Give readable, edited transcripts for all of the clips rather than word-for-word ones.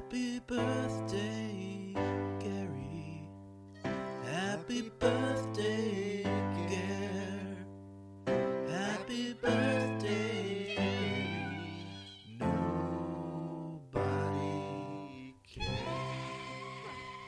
Happy birthday, Gary. Happy birthday, Gary. Happy birthday, Gary. Nobody cares.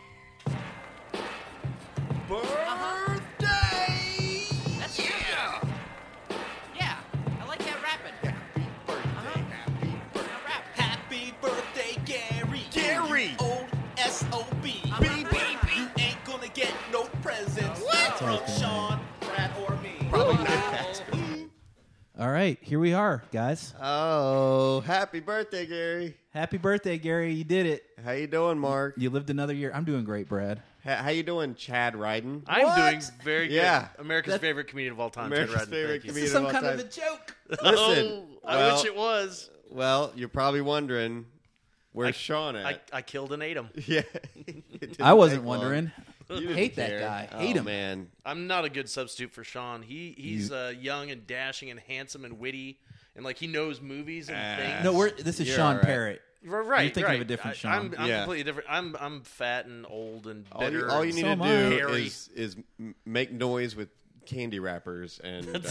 Birthday! That's yeah. Yeah, I like that rapping. Happy birthday, happy birthday. Now rap. Happy birthday, Gary. Gary. Old S.O.B. You ain't gonna get no presents from right there. Sean, Brad, or me. Probably not that. All right, here we are, guys. Oh, happy birthday, Gary. Happy birthday, Gary. You did it. How you doing, Mark? You lived another year. I'm doing great, Brad. How you doing, Chad Ryden? I'm doing very good. Yeah. America's favorite comedian of all time, America's Ted Radden. favorite Thank you. comedian. Some of all kind of time. a joke. Listen, I wish it was. Well, you're probably wondering where's Sean at? I killed and ate him. Yeah, It didn't I wasn't take long. wondering. You didn't Hate that care. guy. Oh, Hate him. man. I'm not a good substitute for Sean. He's young and dashing and handsome and witty, and like he knows movies and things. No, this is You're Sean all right. Parrot. Right, You're thinking right. of a different Sean. I'm Yeah. completely different. I'm fat and old and All bitter. you need So to am I. do Hairy. is make noise with candy wrappers and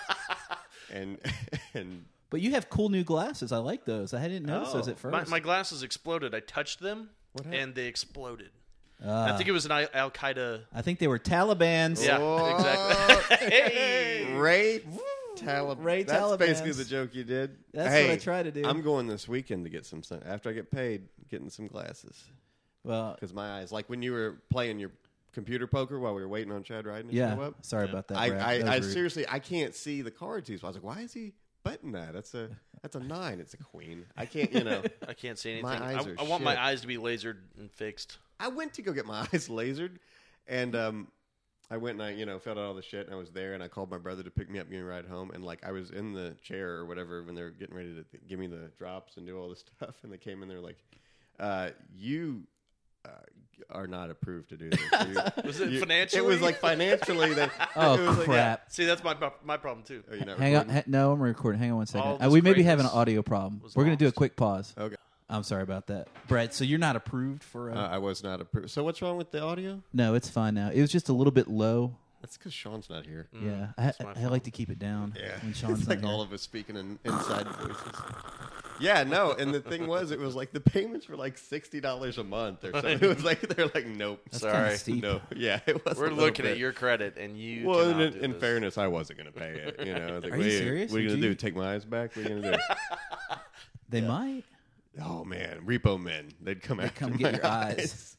and But you have cool new glasses. I like those. I didn't notice those at first. my glasses exploded. I touched them, happened? and they exploded. I think it was an Al Qaeda. I think they were Taliban's. Yeah, Oh. exactly. Hey! Ray Taliban. Ray That's Taliban's. basically the joke you did. That's Hey, what I try to do. I'm going this weekend to get some sun. After I get paid, getting some glasses Well, because my eyes, like when you were playing your computer poker while we were waiting on Chad Ryden to yeah. show up. Sorry about that, I Brad. That I was rude. seriously I can't see the cards. I was like, why is he betting that? That's a 9. It's a queen. I can't. I can't see anything. My eyes are I want my shit. eyes to be lasered and fixed. I went to go get my eyes lasered, and I went and I filled out all the shit, and I was there, and I called my brother to pick me up, give me a ride home, and like I was in the chair or whatever when they were getting ready to give me the drops and do all this stuff, and they came in, they're like, "You are not approved to do this." Was it financially? It was like financially. Oh, it was like, crap. See, that's my problem too. Are you not Hang on. recording? No, I'm recording. Hang on one All second. this We maybe have an greatness audio problem. was We're going to do a lost. quick pause. Okay. I'm sorry about that. Brad, so you're not approved for... I was not approved. So what's wrong with the audio? No, it's fine now. It was just a little bit low. That's because Sean's not here. Yeah, that's I my like fault. to keep it down Yeah, when Sean's it's not like here. all of us speaking in inside voices. Yeah, no, and the thing was, it was like the payments were like $60 a month or something. It was like they're like, nope, That's Sorry. kinda steep. no, yeah, it was. We're a little looking bit. at your credit, and you. Well, cannot in, do in this. fairness, I wasn't going to pay it. I was like, Are you serious? What are you Would going to you- do? Take my eyes back? What are you going to do? They might. Oh man, repo men, they'd come after come my get your eyes.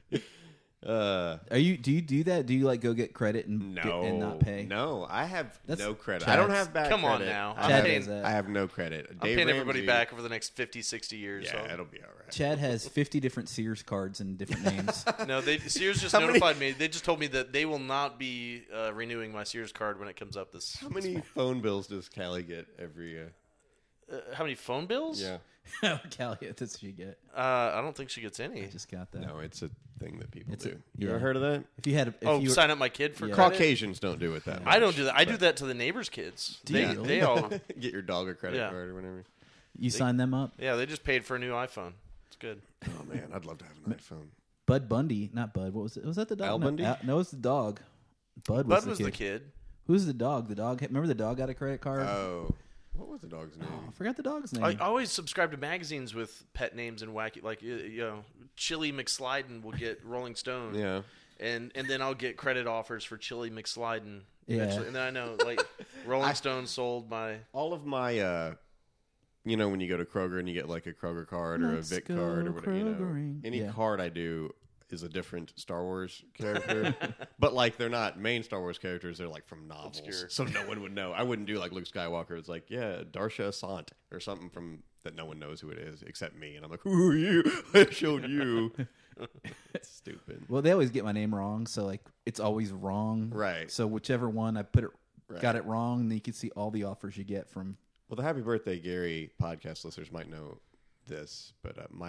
Do you do that? Do you like go get credit and No, and not pay? No, I have That's no credit. Chad's- I don't have bad Come on credit. now. I Chad have, does that. I have no credit. I'm Dave paying everybody Ramsey- back over the next 50, 60 years. Yeah, so. it'll be all right. Chad has 50 different Sears cards and different names. No, Sears just How many- notified me. They just told me that they will not be renewing my Sears card when it comes up this. How many phone bills does Callie get every year? How many phone bills? Yeah. Callie, that's what you get. I don't think she gets any. I just got that. No, it's a thing that people It's do. a- You yeah. ever heard of that? If you had, Sign up my kid for Yeah. credit? Caucasians don't do it that much. I don't do that. I do that to the neighbors' kids. Do They, you really? they all, Get your dog a credit Yeah. card or whatever. you sign them up. yeah, they just paid for a new iPhone. It's good. Oh man, I'd love to have an iPhone. Bud Bundy, not Bud. What was it? Was that the dog? Al No, Bundy? No, it's the dog. Bud Bud was the kid. Who's the dog? The dog. Remember the dog got a credit card? Oh, what was the dog's name? I forgot the dog's name. I always subscribe to magazines with pet names and wacky, like Chili McSliden will get Rolling Stone. Yeah. And then I'll get credit offers for Chili McSliden. Yeah. Eventually. And then I know, like, Rolling Stone sold my... All of my, when you go to Kroger and you get like a Kroger card or a Let's Vic go card or whatever, Krogering. any Yeah. card I do is a different Star Wars character, but like they're not main Star Wars characters. They're like from novels, Obscure. so no one would know. I wouldn't do like Luke Skywalker. It's like, yeah, Darsha Sant or something from that no one knows who it is except me, and I'm like, who are you? I showed you. It's stupid. Well, they always get my name wrong, so like it's always wrong. Right. So whichever one I put it Right. got it wrong, then you can see all the offers you get from. Well, the Happy Birthday Gary podcast listeners might know this, but my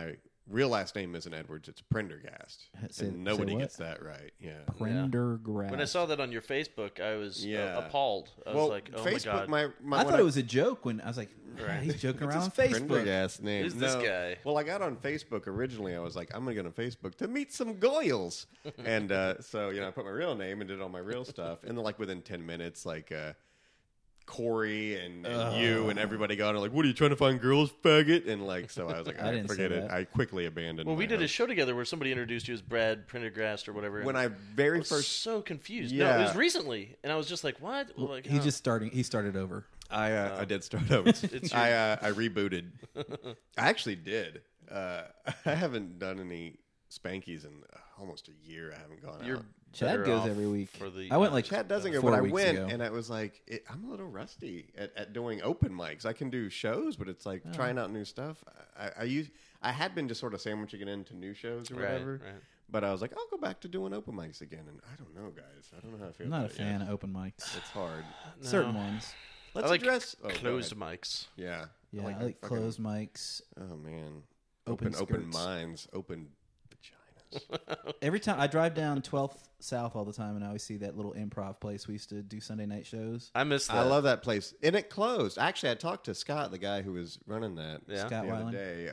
real last name isn't Edwards; it's Prendergast, Say- and nobody say what? gets that right. Yeah. Prendergast. When I saw that on your Facebook, I was Yeah. appalled. I was Well, like, oh Facebook, my god. I thought it was a joke when I was like, Right. he's joking What's around on his Facebook. Prendergast name? Who's this guy? Well, I got on Facebook originally. I was like, I'm going to get on Facebook to meet some Goyles. And so, I put my real name and did all my real stuff. And then, like, within 10 minutes, like, Corey and you and everybody got on, like, what are you trying to find girls, faggot? And, like, so I was like, I all right, didn't forget say it. that. I quickly abandoned Well, we my did a house. show together where somebody introduced you as Brad Prendergast or whatever. When and I very I was first... so confused. No, Yeah. it was recently, and I was just like, "What?" Like, He started over. I did start over. it's your- I rebooted. I actually did. I haven't done any spankies in almost a year. I haven't gone You're out. Chad better goes off every week. for the- I went like Chad doesn't go, 4 but I weeks went ago. and I was like, I'm a little rusty at doing open mics. I can do shows, but it's like trying out new stuff. I had been just sort of sandwiching it into new shows or Right, whatever. right. But I was like, I'll go back to doing open mics again. And I don't know, guys. I don't know how I feel I'm not a about it fan yet. of open mics. It's hard. Certain ones. Let's I like address closed go ahead. mics. Yeah. Yeah, I like fucking- closed mics. Oh man. Open Open skirts. minds, open vaginas. Every time I drive down 12th South all the time, and I always see that little improv place we used to do Sunday night shows. I missed that. I love that place, and it closed. Actually, I talked to Scott, the guy who was running that, Yeah. Scott the Weiland. other day.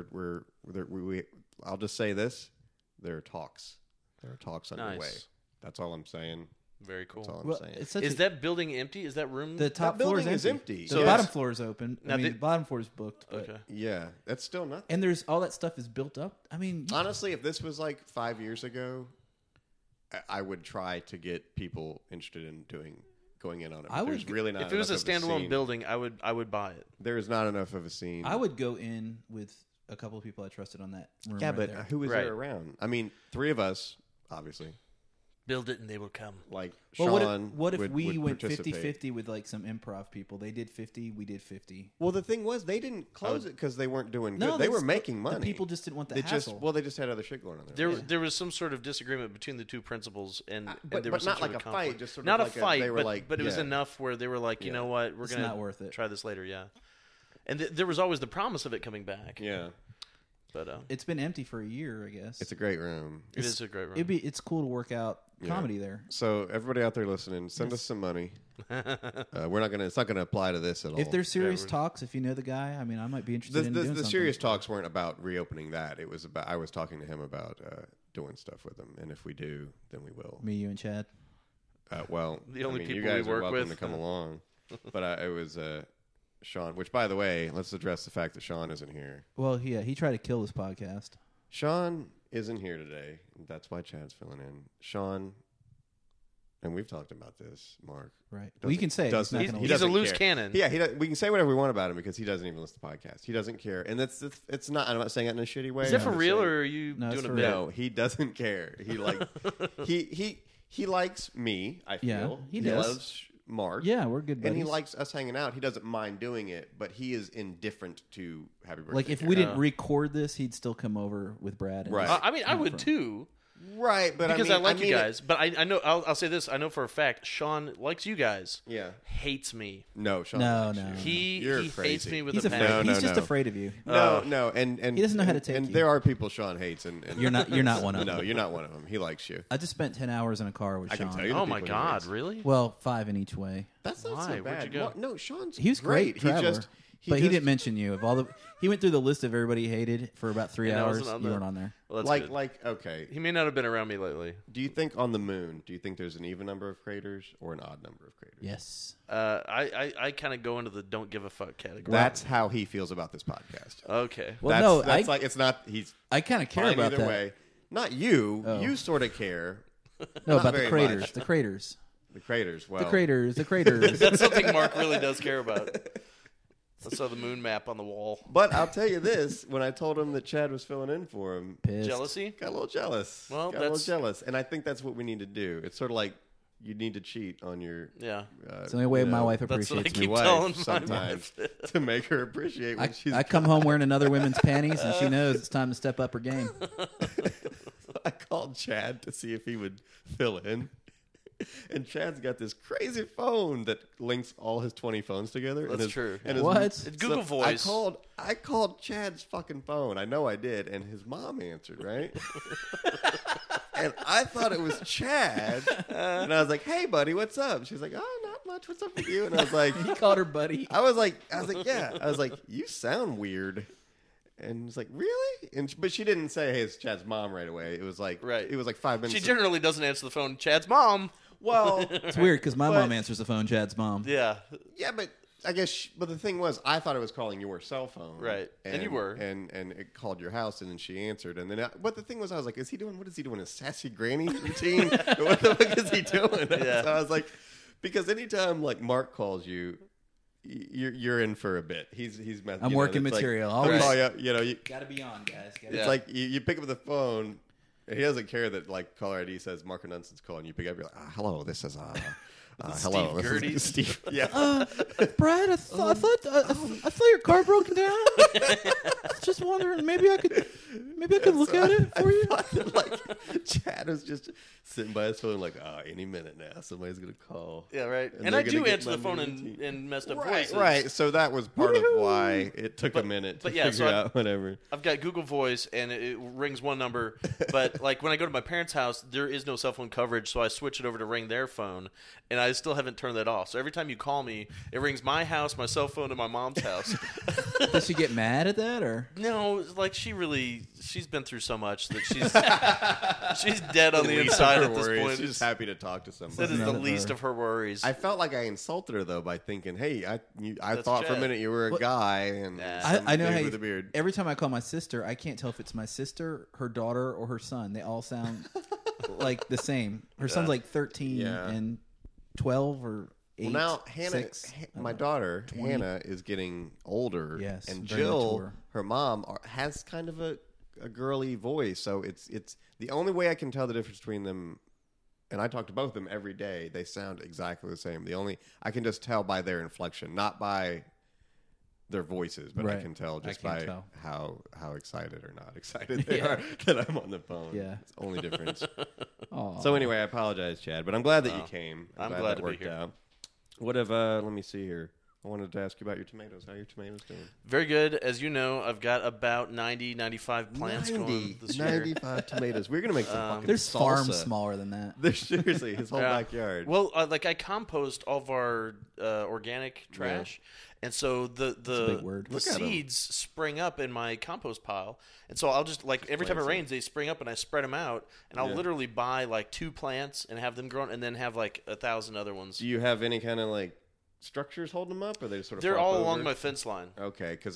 I'll just say this: there are talks. There are talks underway. Nice. That's all I'm saying. Very cool. That's all I'm Well, saying. it's such Is a, that building empty? Is that room? the top That floor building is is empty. empty. The So bottom it's- floor is open. Now I mean, the- the bottom floor is booked. But, okay. Yeah, that's still nothing. And there's all that stuff is built up. I mean, Honestly, if this was like 5 years ago, I would try to get people interested in going in on it. But I would there's g- really not. If it was a enough of standalone scene. building, I would buy it. there is not enough of a scene. I would go in with a couple of people I trusted on that room. Yeah, right but there. who was Right. there around? I mean, 3 of us, obviously. Build it and they will come. Like Well, Sean. what if would we went participate. 50-50 with like some improv people? They did 50, we did 50. Well, the thing was, they didn't close it because they weren't doing good. No, They were that's- making the money. people just didn't want the they hassle. They just had other shit going on there. There was some sort of disagreement between the two principals, and but there was some not sort like of a conflict. fight, just sort of not like a fight, they were but, like, but it was yeah. enough where they were like, you Yeah. know what, we're It's gonna not worth it. try this later, yeah. And there was always the promise of it coming back. Yeah, But It's been empty for a year, I guess. it's a great room. it is a great room. It's cool to work out comedy there. So everybody out there listening, send us some money. We're not gonna. It's not gonna apply to this at all. If there's serious we're- talks, if you know the guy, I mean, I might be interested in doing the something. serious talks weren't about reopening that. It was about I was talking to him about doing stuff with him, and if we do, then we will. Me, you, and Chad. Well, The only I mean, you people we guys are work welcome with. to come along. But it was Sean. Which, by the way, let's address the fact that Sean isn't here. Well, yeah, he tried to kill this podcast. Sean isn't here today. That's why Chad's filling in. Sean, and we've talked about this, Mark. Right. Well, you can say it. He's doesn't- not He's- gonna he's listen. a loose care. cannon. Yeah, we can say whatever we want about him because he doesn't even listen to podcasts. He doesn't care, and it's not. I'm not saying that in a shitty way. Is that I'm for just real, saying- or are you No, it's doing a for bit? real. no? He doesn't care. He like he likes me. I Yeah, feel he does. loves Mark. Yeah, we're good buddies. And he likes us hanging out. He doesn't mind doing it, but he is indifferent to Happy Birthday. Like, if Karen. we didn't record this, he'd still come over with Brad. And Right. just I mean, I have would fun. too. right, but Because I, I, mean, like you mean it- guys. But I know, I'll say this. I know for a fact, Sean likes you guys. Yeah. Hates me. No, Sean. No, likes no. you. He You're hates crazy. me with He's a afraid. passion. No, He's just no. afraid of you. No, and He doesn't know how to take and you. there are people Sean hates, and You're not one of no, them. you're not one of them. He likes you. I just spent 10 hours in a car with I can Sean. tell you. Oh the my people he God! hates. Really? Well, 5 in each way. That's not Why? so Where'd bad. you go? No, Sean's He was great. He Traveler. just But he just- didn't mention you. Of all the, he went through the list of everybody he hated for about 3 And I hours. wasn't on You the- weren't on there. Well, that's good. like okay. He may not have been around me lately. Do you think on the moon? Do you think there's an even number of craters or an odd number of craters? Yes. I kind of go into the don't give a fuck category. That's how he feels about this podcast. Okay. Well, that's no, like it's not. He's I kind of care fine about either that. way. Not you. Oh. You sort of care. No, Not about the very craters. much. The craters. The craters. Well, The craters. The craters. That's something Mark really does care about. I saw the moon map on the wall. But I'll tell you this: when I told him that Chad was filling in for him, Pissed. Jealousy? got a little jealous. Well, got a little that's- jealous, and I think that's what we need to do. It's sort of like you need to cheat on your. Yeah. It's the only way you my know, wife That's what I appreciates keep me. wife telling my sometimes wife. to make her appreciate when she's. I come home wearing another women's panties, and she knows it's time to step up her game. I called Chad to see if he would fill in. And Chad's got this crazy phone that links all his 20 phones together. That's true. What? It's Google Voice. I called Chad's fucking phone. I know I did, and his mom answered, right? And I thought it was Chad, and I was like, "Hey, buddy, what's up?" She's like, "Oh, not much. What's up with you?" And I was like, He called her buddy. I was like, yeah. I was like, "You sound weird." And it's like, "Really?" But she didn't say, "Hey, it's Chad's mom" right away. It was like, Right. It was like 5 minutes. She generally doesn't answer the phone. Chad's mom. Well, It's weird because my But- mom answers the phone. Chad's mom. Yeah. yeah, but I guess. But the thing was, I thought it was calling your cell phone, Right. And you were. and it called your house, and then she answered, and then. But the thing was, I was like, "Is he doing? What is he doing? A sassy granny routine? What the fuck is he doing?" Yeah. So I was like, because anytime like Mark calls you. You're in for a bit. He's I'm working it's like, material. he'll Always. call you, you know, you, Gotta be on, guys. it's like you pick up the phone. And he doesn't care that like caller ID says Mark Nunson's calling. You pick up, you're like, hello, this is hello, this Gertie. is Steve. Yeah, Brad, I thought your car broken down. Just wondering, maybe I could look at it for you. I thought that, like Chad was just sitting by his phone, like, any minute now, somebody's gonna call. Yeah, right. And And they're I gonna do get answer my the phone routine. in messed up Right, voices. right. So that was part of why it took a minute to but yeah, figure so I- out whatever. I've got Google Voice, and it rings one number. But like when I go to my parents' house, there is no cell phone coverage, so I switch it over to ring their phone, and I still haven't turned that off. So every time you call me, it rings my house, my cell phone, and my mom's house. Does she get mad at that, or No, like she's been through so much that she's dead on the inside at this point. She's just happy to talk to That somebody. is the None of least her. of her worries. I felt like I insulted her though by thinking, "Hey, I That's thought for a Chad. minute you were a guy and Nah. some I know dude how with a beard." every time I call my sister, I can't tell if it's my sister, her daughter, or her son. They all sound like the same. Her son's like 13 Yeah. and 12 or 8. Well, now Hannah, 6. my daughter Hannah, is getting older. Yes, and very much Jill, older. her mom, has kind of a girly voice. So it's the only way I can tell the difference between them. And I talk to both of them every day. They sound exactly the same. I can just tell by their inflection, not by their voices, but I Right. can tell I just can by tell. how excited or not excited they Yeah. are that I'm on the phone. Yeah. It's the only difference. Aw. So anyway, I apologize, Chad, but I'm glad that you Oh. came. I'm glad that to be worked here. out. What if? Let me see here. I wanted to ask you about your tomatoes. How are your tomatoes doing? Very good. As you know, I've got about 90, 95 plants going this year. 95 tomatoes. We're gonna make some fucking There's salsa. farms smaller than that. There's seriously his whole Yeah. backyard. Well, like I compost all of our organic trash, and so the a big word. the Look at 'em. seeds spring up in my compost pile, and so I'll just like every time it Plants rains, they spring up, and I spread them out, and I'll Yeah. literally buy like 2 plants and have them grown, and then have like 1,000 other ones. Do you have any kind of like structures holding them up, or they sort of They're flop all over? along my fence line. Okay, because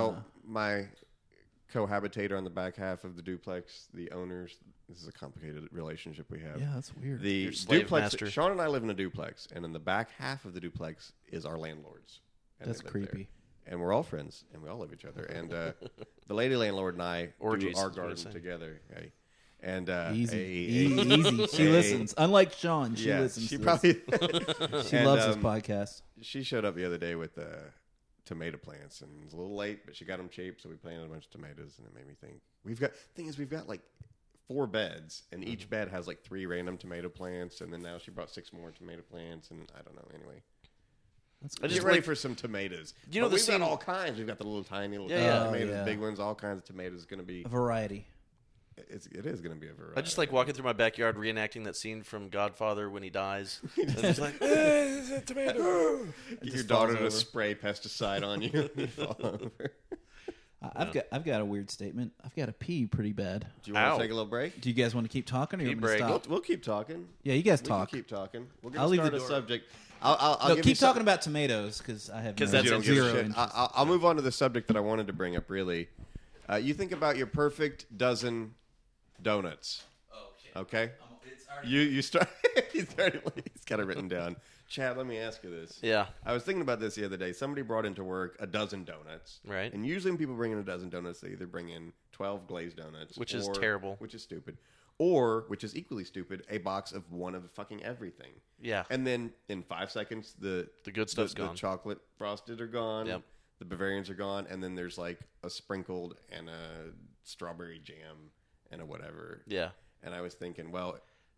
my cohabitator on the back half of the duplex, the owners. This is a complicated relationship we have. Yeah, that's weird. The Your slave duplex. master. Sean and I live in a duplex, and in the back half of the duplex is our landlords. And That's they live there. creepy. And we're all friends, and we all love each other. And the lady landlord and I Orgies, do our is what I'm garden saying. together. Hey. And Easy. hey. Easy. She Hey. listens. Unlike Sean, she Yeah, listens. she to probably. this. She And, loves this podcast. She showed up the other day with tomato plants, and it was a little late, but she got them cheap, so we planted a bunch of tomatoes, and it made me think. We've got like 4 beds, and each bed has like 3 random tomato plants, and then now she brought 6 more tomato plants, and I don't know. Anyway, I just get ready like- for some tomatoes. You know But the we've got scene- all kinds. We've got the little tiny little Yeah. tomatoes, Oh, yeah. big ones, all kinds of tomatoes. It's going to be. A variety. It is going to be a variety. I just like walking through my backyard, reenacting that scene from Godfather when he dies. It's It's like, it's a tomato. Get your daughter to spray pesticide on you. And you fall over. I've got a weird statement. I've got to pee pretty bad. Do you want Ow. to take a little break? Do you guys want to keep talking, or you Pee want me to break. stop? We'll keep talking. Yeah, you guys We talk. can keep talking. We're I'll going to leave the start a door. subject. I'll No, give keep you some- talking about tomatoes because I have 'Cause no that's You don't give a zero shit. interest. I'll move on to the subject that I wanted to bring up. Really, you think about your perfect dozen donuts. Okay. You start. he's got it written down. Chad, let me ask you this. Yeah. I was thinking about this the other day. Somebody brought into work a dozen donuts. Right. And usually when people bring in a dozen donuts, they either bring in 12 glazed donuts. Which is terrible. Which is stupid. Or, which is equally stupid, a box of one of fucking everything. Yeah. And then in 5 seconds, the good stuff's the gone. chocolate frosted are gone. Yep. The Bavarians are gone. And then there's like a sprinkled and a strawberry jam and a whatever. Yeah. And I was thinking, well,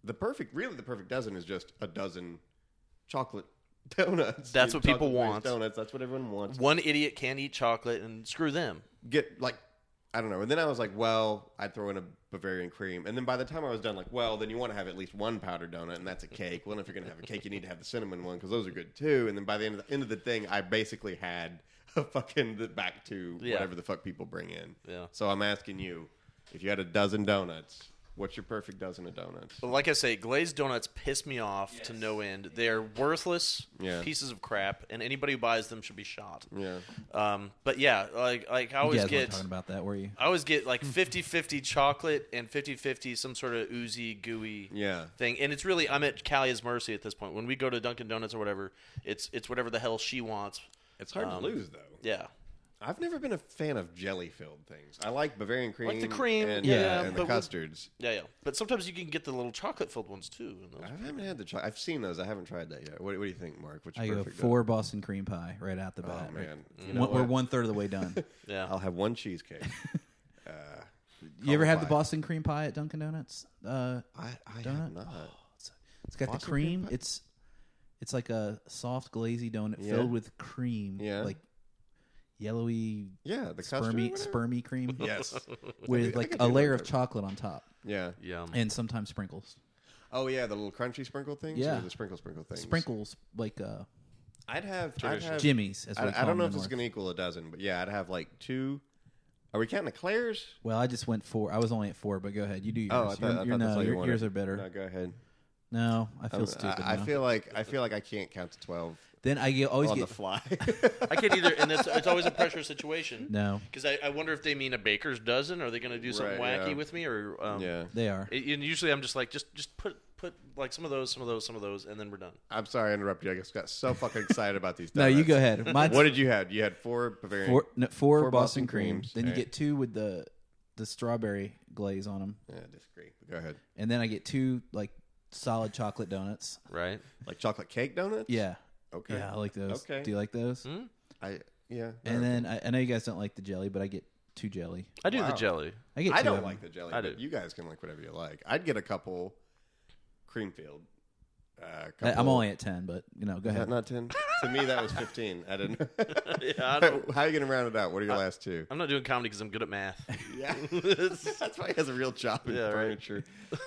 the perfect dozen is just a dozen chocolate donuts. That's what people Chocolate glazed want. Donuts. That's what everyone wants. One idiot can't eat chocolate, and screw them. Get like, I don't know. And then I was like, well, I'd throw in a Bavarian cream. And then by the time I was done, like, well, then you want to have at least one powdered donut, and that's a cake. Well, if you're going to have a cake, you need to have the cinnamon one because those are good too. And then by the end of the thing, I basically had a fucking back to whatever the fuck people bring in. Yeah. So I'm asking you, if you had a dozen donuts, what's your perfect dozen of donuts? But like I say, glazed donuts piss me off to no end. They're worthless pieces of crap, and anybody who buys them should be shot. Yeah. But yeah, like I You always guys weren't get talking about that, were you? I always get like 50-50 chocolate and 50-50 some sort of oozy, gooey thing. And it's really, I'm at Callie's mercy at this point. When we go to Dunkin' Donuts or whatever, it's whatever the hell she wants. It's hard to lose, though. Yeah. I've never been a fan of jelly-filled things. I like Bavarian cream, Like the cream, and, yeah, and but the custards. Yeah. But sometimes you can get the little chocolate-filled ones, too. And those I are haven't had the I've seen those. I haven't tried that yet. What do you think, Mark? What's your I go perfect 4 Boston cream pie right out the donut? bat. Oh, man. Right? You know We're what? 1/3 of the way done. Yeah. I'll have one cheesecake. You ever had the pie. Boston cream pie at Dunkin' Donuts? I donut? have not. It's got Boston the cream. cream pie? It's like a soft glazy donut Yeah. filled with cream. Yeah. Like yellowy, Yeah, the custard. or whatever? spermy cream. Yes. With I like can a do layer that. of chocolate on top, Yeah. Yum. and sometimes sprinkles. Oh yeah, the little crunchy sprinkle things. Yeah. Or the sprinkle things. Sprinkles like I'd have Jimmy's. As we I call don't know them if in it's North. going to equal a dozen, but yeah, I'd have like 2. Are we counting Eclairs? Well, I just went 4. I was only at 4, but go ahead. You do yours. Oh, I thought that's all you wanted. yours are better. No, go ahead. No, I feel stupid. I now. feel like I can't count to 12 Then always on get the fly. I can't either, and it's always a pressure situation. no. Because I wonder if they mean a baker's dozen. Are they going to do something Right, wacky yeah. with me, or Yeah. They are. And usually I'm just like, just put like some of those, and then we're done. I'm sorry I interrupted you. I just got so fucking excited about these No, you donuts. go ahead. Mine's What did you have? You had 4 Bavarian. 4 4 Boston creams. Then you Right. get 2 with the strawberry glaze on them, Yeah, I disagree. Go ahead. and then I get 2 like solid chocolate donuts. Right? Like chocolate cake donuts? Yeah. Okay. Yeah, I like those. Okay. Do you like those? Yeah. And then I know you guys don't like the jelly, but I get 2 jelly. I do Wow. the jelly. I get 2 I of don't them. like the jelly. I but do. You guys can like whatever you like. I'd get a couple Creamfield. I'm only at 10, but go Is that ahead. not 10? To me, that was 15. I didn't. Yeah, I don't, How are you going to round it out? What are your last 2? I'm not doing comedy because I'm good at math. Yeah. That's why he has a real job in Yeah, right. furniture.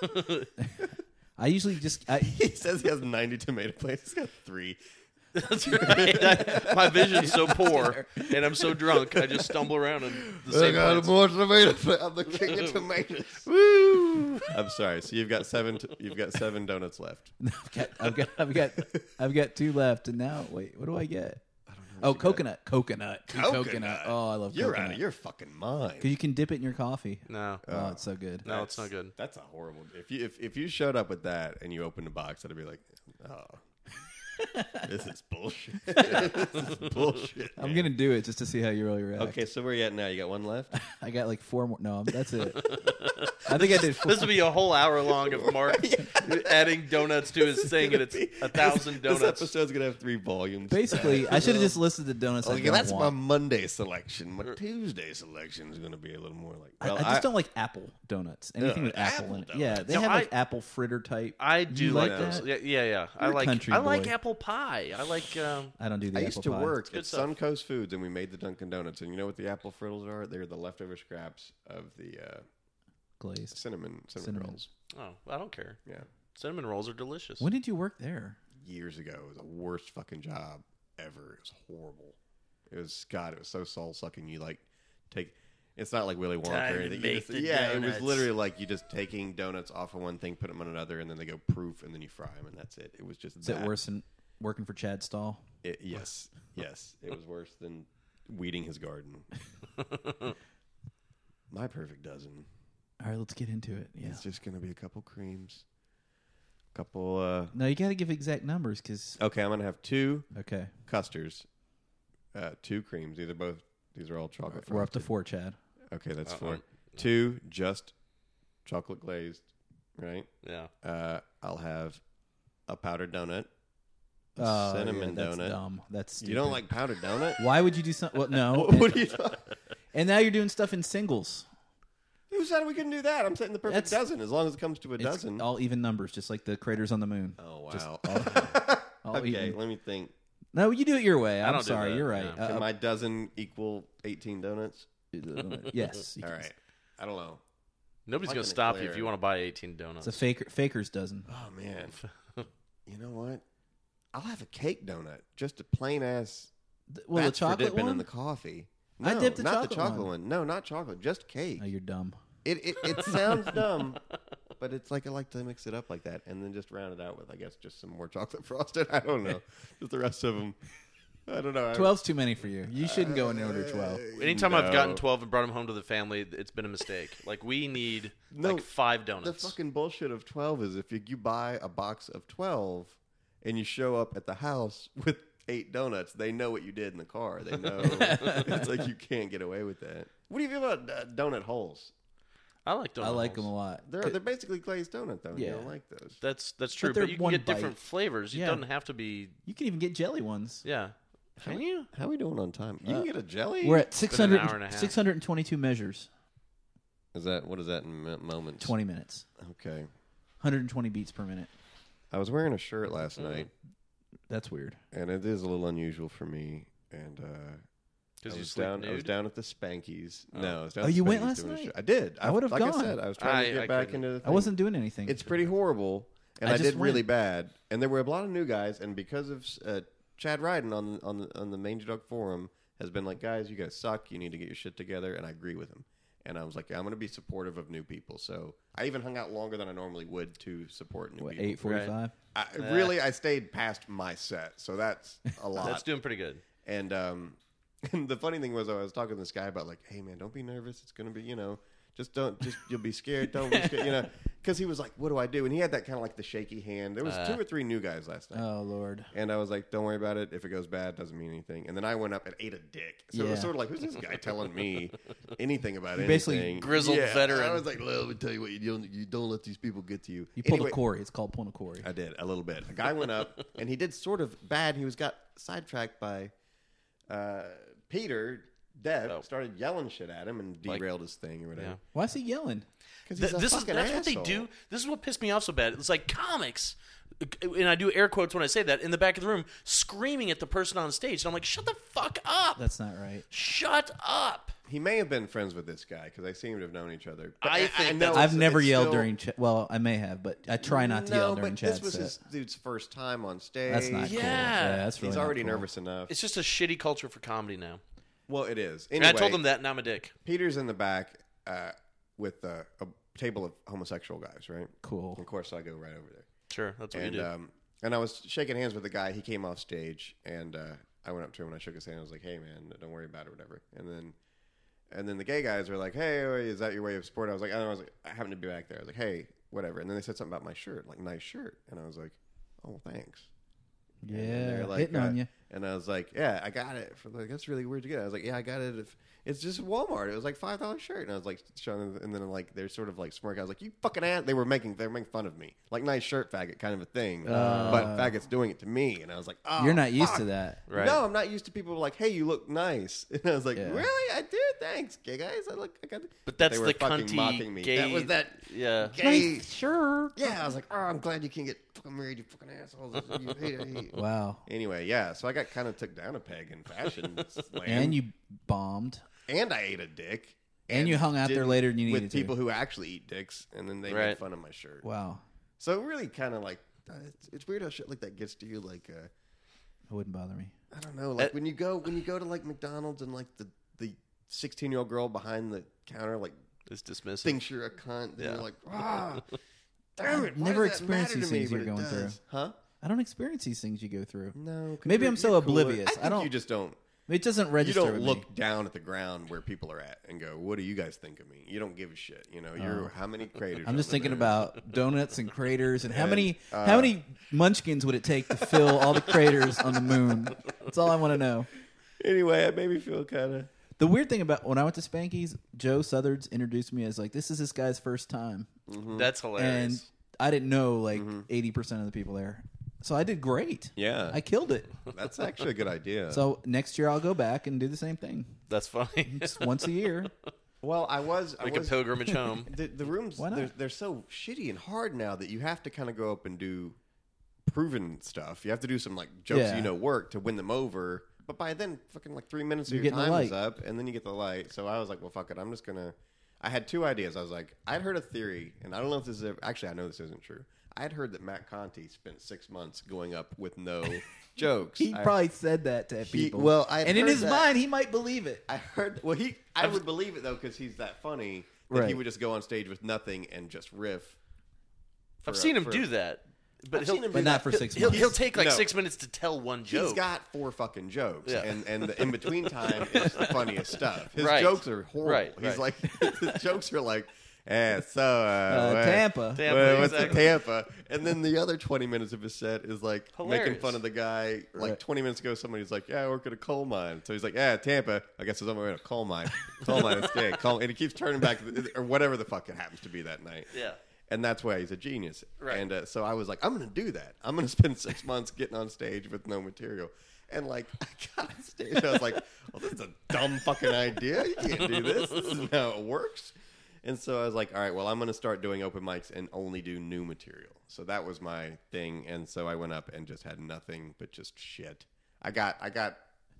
I usually just He says he has 90 tomato plants. He's got 3. That's right. My vision's so poor, and I'm so drunk, I just stumble around in the same place. more tomato plants. I'm the king of tomatoes. Woo! I'm sorry. So you've got 7. You've got 7 donuts left. I've got 2 left, and now wait, what do I get? Oh, coconut. Two coconut. Oh, I love You're coconut. out of your fucking mind. Because you can dip it in your coffee. No, Oh, it's so good. no, it's not good. That's a horrible. If you showed up with that and you opened a box, I'd be like, oh, this is bullshit. This is bullshit. I'm gonna do it just to see how you really react. Okay, so where are you at now? You got 1 left? I got like 4 more. No, that's it. I think I did 4. This will be a whole hour long of Mark adding donuts to his thing, and it's 1,000 This donuts. episode's gonna have 3 volumes. Basically, I should have just listed the donuts. I Okay, don't that's want. my Monday selection. My Tuesday selection is going to be a little more like. I just don't like apple donuts. Anything with apple apple in it. donuts. Yeah, they No, have like I- apple fritter type. I do You like like those. that? Yeah. I You're a like country I like boy. apple pie. I like. I don't do the I apple used to pie. work good at stuff. Suncoast Foods, and we made the Dunkin' Donuts. And you know what the apple frittles are? They're the leftover scraps of the glazed. cinnamon Cinnamon. rolls. Oh, I don't care. Yeah, Cinnamon rolls are delicious. When did you work there? years ago, it was the worst fucking job ever. It was horrible. It was it was so soul sucking. You like take. It's not like Willy Wonka Time or to anything. make the it was donuts. literally like you just taking donuts off of one thing, put them on another, and then they go proof, and then you fry them, and that's it. It was just Is it worse than working for Chad Stahl? Yes, it was worse than weeding his garden. My perfect dozen. All right, let's get into it. Yeah. It's just gonna be a couple creams, couple. No, you got to give exact numbers because. Okay, I'm gonna have 2 Okay, custards, 2 creams. These are all chocolate. we're up to frosted. 4, Chad. Okay, that's 4. 2 just chocolate glazed, right? Yeah. I'll have a powdered donut, a Oh, cinnamon yeah, that's donut. dumb. That's stupid. You don't like powdered donut? Why would you do something? Well, no. What are you talking? And now you're doing stuff in singles. Who said we couldn't do that? I'm saying the perfect That's- dozen, as long as it comes to a It's dozen. all even numbers, just like the craters on the moon. Oh Just wow. all Okay, even. let me think. No, you do it your way. I I'm don't do sorry. that, You're right. yeah. Can my dozen equal 18 donuts? Yes. you All can- right. I don't know. Nobody's Like going to an stop you eclair. if you want to buy 18 donuts. It's a faker's dozen. Oh man. You know what? I'll have a cake donut, just a plain ass. Well, the that's for chocolate dipping one. in the coffee. I No, dipped the not chocolate the chocolate one. one. No, not chocolate. Just cake. Oh, you're dumb. It sounds dumb, but it's like I like to mix it up like that, and then just round it out with, I guess, just some more chocolate frosted. I don't know. Just the rest of them. I don't know. 12's too many for you. You shouldn't go and order 12. Anytime I've gotten No. 12 and brought them home to the family, it's been a mistake. Like, we need No, like 5 The donuts. fucking bullshit of 12 is if you buy a box of 12 and you show up at the house with 8 donuts, they know what you did in the car. They know. It's like you can't get away with that. What do you feel about donut holes? I like donut I like holes. them a lot. They're basically glazed donut, though. and Yeah. You don't like those. That's true, they're but you can one get different bite. flavors. It Yeah. doesn't have to be. You can even get jelly ones. Yeah. Can you? How are we doing on time? You can get a jelly? We're at an 600, hour and a half. 622 measures, What is that in moments? 20 minutes, Okay. 120 beats per minute. I was wearing a shirt last night, That's weird. and it is a little unusual for me. And Because I you was sleep down. nude? I was down at the Spankies. Oh. No, I was down Oh, at the you went Spankies last doing a night? show. I did. I would've like gone. I said, I was trying to I get back couldn't. into the I thing. wasn't doing anything. It's pretty horrible, and I I, just did really went. bad. And there were a lot of new guys, and because of Chad Ryden on the Mangy Dog forum has been like, guys, you guys suck. You need to get your shit together, and I agree with him. And I was like, yeah, I'm going to be supportive of new people. So I even hung out longer than I normally would to support new what, people. 8:45? Really, I stayed past my set, so that's a lot. That's doing pretty good. And and the funny thing was, I was talking to this guy about like, hey man, don't be nervous. It's gonna be, just you'll be scared. Don't be scared, because he was like, what do I do? And he had that kind of like the shaky hand. There was 2 or 3 new guys last night, Oh, Lord. and I was like, don't worry about it. If it goes bad, doesn't mean anything. And then I went up and ate a dick. So it was Yeah. sort of like, who's this guy telling me anything about You anything? basically grizzled veteran. I was like, let me tell you what, you don't let these people get to you. You pulled Anyway, a Corey. It's called pulling a Corey. I did a little bit. A guy went up and he did sort of bad. He got sidetracked by Peter. Dev Oh. started yelling shit at him and derailed his thing or whatever. Yeah. Why is he yelling? Because That's what they do. This is what pissed me off so bad. It's like comics, and I do air quotes when I say that, in the back of the room, screaming at the person on stage. And I'm like, shut the fuck up. That's not right. Shut up. He may have been friends with this guy because they seem to have known each other. But I think know that's- I've it's- never it's yelled still- during. Well, I may have, but I try not to yell during but Chad's this was set. his dude's first time on stage. That's not cool. Yeah. Yeah, that's really He's not already cool. nervous enough. It's just a shitty culture for comedy now. Well, it is. And Anyway, I told them that, and I'm a dick. Peter's in the back with a table of homosexual guys, right? Cool. Of course, I go right over there. Sure, that's what And you do. and I was shaking hands with the guy. He came off stage, and I went up to him and I shook his hand. I was like, "Hey, man, don't worry about it, or whatever." And then the gay guys were like, "Hey, is that your way of support?" I was like, "I happen to be back there." I was like, "Hey, whatever." And then they said something about my shirt, like nice shirt, and I was like, "Oh, thanks." And they're Yeah, like, hitting on you. And I was like, "Yeah, I got it." For like, that's really weird to get. I was like, "Yeah, I got it. It's just Walmart. It was like $5 shirt." And I was like, showing them, and then like they're sort of like smirking. I was like, "You fucking ass!" They were making fun of me, like nice shirt faggot kind of a thing. But faggots doing it to me, and I was like, "Oh, You're not used fuck." to that. Right. No, I'm not used to people like, "Hey, you look nice." And I was like, Yeah. "Really? I do. Thanks, gay guys. I got." But that's they were the fucking cunty mocking me. gay. That was that Yeah. gay. Sure. Yeah, I was like, "Oh, I'm glad you can't get fucking married, you fucking assholes." You hate it. Wow. Anyway, yeah, so I got kind of took down a peg in fashion land. And you bombed. And I ate a dick. And you hung out there didn't- later than you needed with to. people who actually eat dicks, and then they Right. made fun of my shirt. Wow. So it really kind of like it's weird how shit like that gets to you. Like It wouldn't bother me. I don't know, like when you go to like McDonald's and like the 16-year-old girl behind the counter like It's dismissive. thinks you're a cunt, then Yeah. you're like, damn it, why Never does that experienced matter these to me? things you're But it going through. does. Huh? I don't experience these things you go through. No, 'cause Maybe you're- I'm so you're cooler. oblivious. I think don't. you just don't. It doesn't You register. don't with look me. down at the ground where people are at and go, "What do you guys think of me?" You don't give a shit. You know, you're how many craters? I'm just over thinking there? about donuts and craters and how And, many munchkins would it take to fill all the craters on the moon? That's all I want to know. Anyway, it made me feel kind of. The weird thing about when I went to Spanky's, Joe Southards introduced me as like, this is this guy's first time, That's hilarious. and I didn't know like 80% of the people there, so I did great. Yeah, I killed it. that's actually a good idea. So next year I'll go back and do the same thing, That's funny. just once a year. Well, I was Like a pilgrimage home. The rooms Why not? they're so shitty and hard now that you have to kind of go up and do proven stuff. You have to do some like jokes Yeah. work to win them over. But by then, fucking like 3 minutes of You're your getting the time is light. up, and then you get the light. So I was like, well, fuck it. I'm just gonna. I had two ideas. I was like, I'd heard a theory, and I don't know if this is actually. I know this isn't true. I'd heard that Matt Conti spent 6 months going up with no jokes. He probably said that to people. well, I'd and in heard his that. mind, he might believe it. I heard. Well, I would believe it though because he's that funny that he Right. would just go on stage with nothing and just riff. I've seen him do that, but I've he'll seen him But do not that. for 6 he'll, months. he'll take like No. 6 minutes to tell one joke. He's got 4 fucking jokes, Yeah. and the in between time is the funniest stuff. His Right. jokes are horrible. Right, He's right. like his jokes are like, so Tampa. Tampa, what's exactly. the Tampa? And then the other 20 minutes of his set is like making Hilarious. fun of the guy. Like Right. 20 minutes ago, somebody's like, "Yeah, I work at a coal mine." So he's like, "Yeah, Tampa. I guess it's on my way to a coal mine. Coal mine is gay." And he keeps turning back or whatever the fuck it happens to be that night. Yeah. And that's why he's a genius. Right. And so I was like, I'm going to do that. I'm going to spend 6 months getting on stage with no material. And like, I got on stage. And I was like, oh, this is a dumb fucking idea. You can't do this. This isn't how it works. And so I was like, all right, well, I'm going to start doing open mics and only do new material. So that was my thing. And so I went up and just had nothing but just shit. I got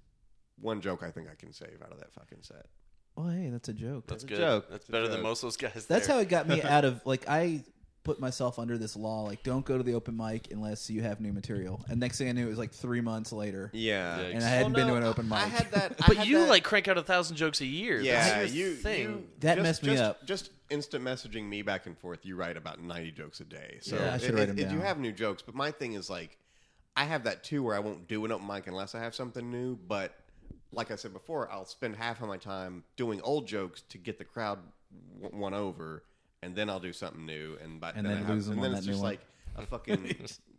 one joke I think I can save out of that fucking set. Oh, hey, that's a joke. That's a good. joke. That's It's a better than joke. most of those guys. That's there. how it got me out of like I put myself under this law, like don't go to the open mic unless you have new material. And next thing I knew, it was like 3 months later, Yeah. and I hadn't been to an open mic. I had that. I But had you that- like crank out 1,000 jokes a year. Yeah, That's your you thing. That messed me up. Just instant messaging me back and forth. You write about 90 jokes a day. So Yeah, I should write them you down. have new jokes, but my thing is like, I have that too, where I won't do an open mic unless I have something new. But like I said before, I'll spend half of my time doing old jokes to get the crowd won over, and then I'll do something new, and And then lose them and on then it's that new just one. like a fucking,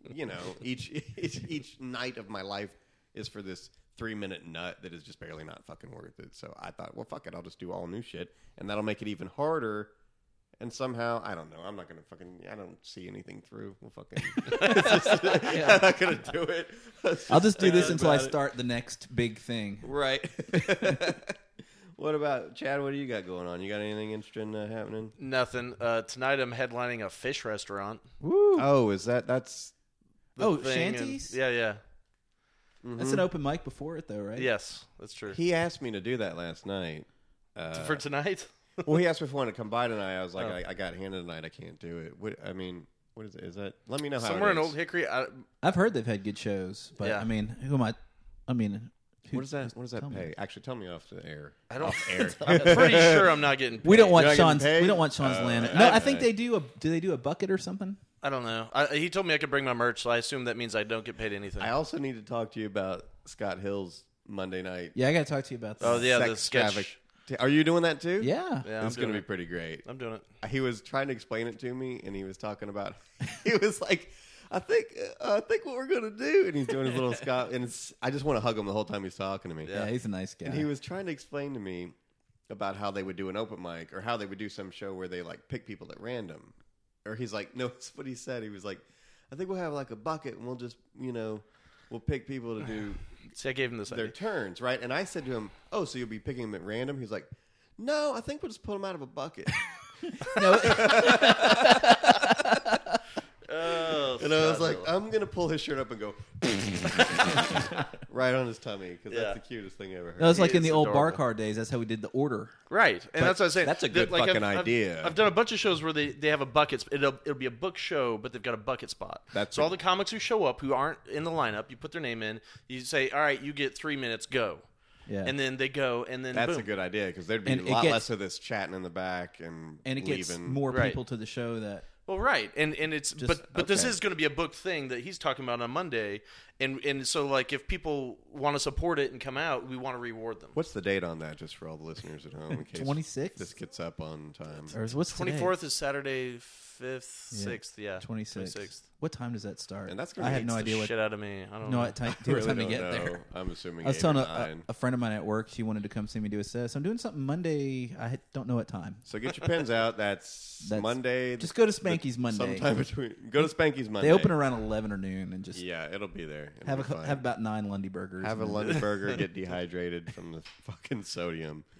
each night of my life is for this 3-minute nut that is just barely not fucking worth it. So I thought, well, fuck it, I'll just do all new shit, and that'll make it even harder. And somehow, I don't know, I'm not gonna fucking, I don't see anything through. We'll fucking, I'm not gonna do it. I'll just do this until I about it. start the next big thing. Right. What about Chad? What do you got going on? You got anything interesting happening? Nothing. Tonight I'm headlining a fish restaurant. Woo! Oh, that's The Oh, thing and- Shanties? Yeah, yeah. That's an open mic before it, though, right? Yes, that's true. he asked me to do that last night. For tonight? Well, he asked me if I wanted to come by tonight. I was like, Oh. I got handed tonight. I can't do it. What is it? Is that? Let me know how Somewhere it in is. Old Hickory. I've heard they've had good shows, but Yeah. I mean, who am I? I mean, who, What does that tell me. pay? Actually, tell me off the air. I don't. Air. I'm pretty sure I'm not getting paid. We don't want You're not getting Sean's. paid? We don't want Sean's land. No, I think they do. Do they do a bucket or something? I don't know. He told me I could bring my merch, so I assume that means I don't get paid anything. I also need to talk to you about Scott Hill's Monday night. Yeah, I got to talk to you about that. Oh, yeah, the sex sketch. Are you doing that too? Yeah. Yeah, I'm It's going to doing be it. pretty great. I'm doing it. He was trying to explain it to me, and he was talking about. He was like, "I think what we're gonna do," and he's doing his little Scott, and I just want to hug him the whole time he's talking to me. Yeah, he's a nice guy. And he was trying to explain to me about how they would do an open mic, or how they would do some show where they like pick people at random. Or he's like, no, that's what he said. He was like, I think we'll have like a bucket, and we'll just we'll pick people to do See, I gave him this their idea. turns, right? And I said to him, "Oh, so you'll be picking them at random?" He's like, "No, I think we'll just pull them out of a bucket." No, Oh, And I was Scott like, Hill. "I'm gonna pull his shirt up and go right on his tummy because Yeah. that's the cutest thing ever heard." that was like in It's the old bar adorable. car days. That's how we did the order. Right, and that's what I was saying. that's a good fucking idea. I've done a bunch of shows where they have a bucket. It'll be a book show, but they've got a bucket spot. That's so a- all the comics who show up who aren't in the lineup, you put their name in. You say, "All right, you get 3 minutes. Go." Yeah. And then they go, and then That's boom. a good idea because there'd be And a it lot gets- less of this chatting in the back and And it gets leaving. more Right. people to the show that. Well, right, and it's Just- but this okay. is going to be a booked thing that he's talking about on Monday, and so like if people want to support it and come out, we want to reward them. What's the date on that, just for all the listeners at home, in case 26? this gets up on time? Or what's today? 24th is Saturday, 5th, Yeah. 6th, yeah, 26th. What time does that start? And that's gonna I be have no The idea what. shit out of me. I don't No, know. what time, I what really time to don't get know. there. I'm assuming I was 8 telling or a 9. friend of mine at work. She wanted to come see me do a set. So I'm doing something Monday. Don't know what time. So get your pens out. That's Monday. Just go to Spanky's Monday. Sometime between. Go to Spanky's Monday. They open around 11 or noon and just Yeah, it'll be there. It'll have be fine. have about 9 Lundy burgers. Have a and then- London burger, get dehydrated from the fucking sodium,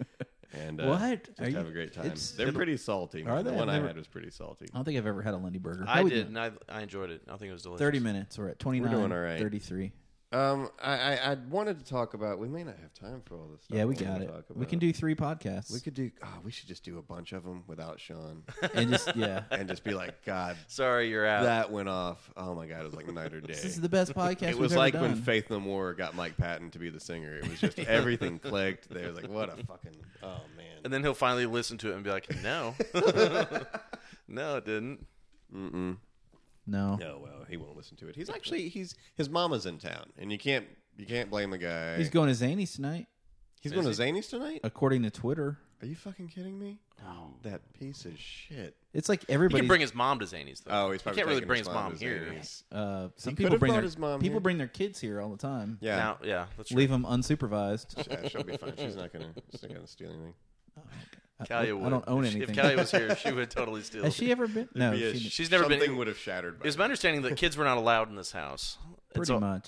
And What? Just Are you- have a great time. it's- They're pretty salty. Are they? The one I've I never- had was pretty salty. I don't think I've ever had a Lenny burger. I How we did, doing? and I enjoyed it. I think it was delicious. 30 minutes. We're at 29. We're doing all right. 33. I wanted to talk about. We may not have time for all this stuff. Yeah, we I wanna got it. talk We about. can do 3 podcasts. We could do. Oh, we should just do a bunch of them without Sean, and just and just be like, God, Sorry, you're out. that went off. Oh my God, it was like night or day. This is the best podcast It we've was ever like done. when Faith No More got Mike Patton to be the singer. It was just everything clicked. They was like, what a fucking. Oh man. And then he'll finally listen to it and be like, no. No, it didn't. Mm-mm. No. No, well, he won't listen to it. He's actually his mama's in town, and you can't blame the guy. He's going to Zany's tonight, He's going to Zany's tonight. according to Twitter. Are you fucking kidding me? No, that piece of shit. It's like He everybody. can bring his mom to Zany's, though. Oh, he's He probably can't really taking bring his mom to here. Zany's. some He people could've bring brought their his mom people here. bring their kids here all the time. Yeah, Now, yeah, that's true. Leave them unsupervised. Yeah, she'll be fine. She's not gonna steal anything. Kalia would. I don't own If anything. Kalia was here, she would totally steal. Has she ever been? No, Yeah, she, She's never been. Something would have shattered. It was my understanding that kids were not allowed in this house. Pretty much.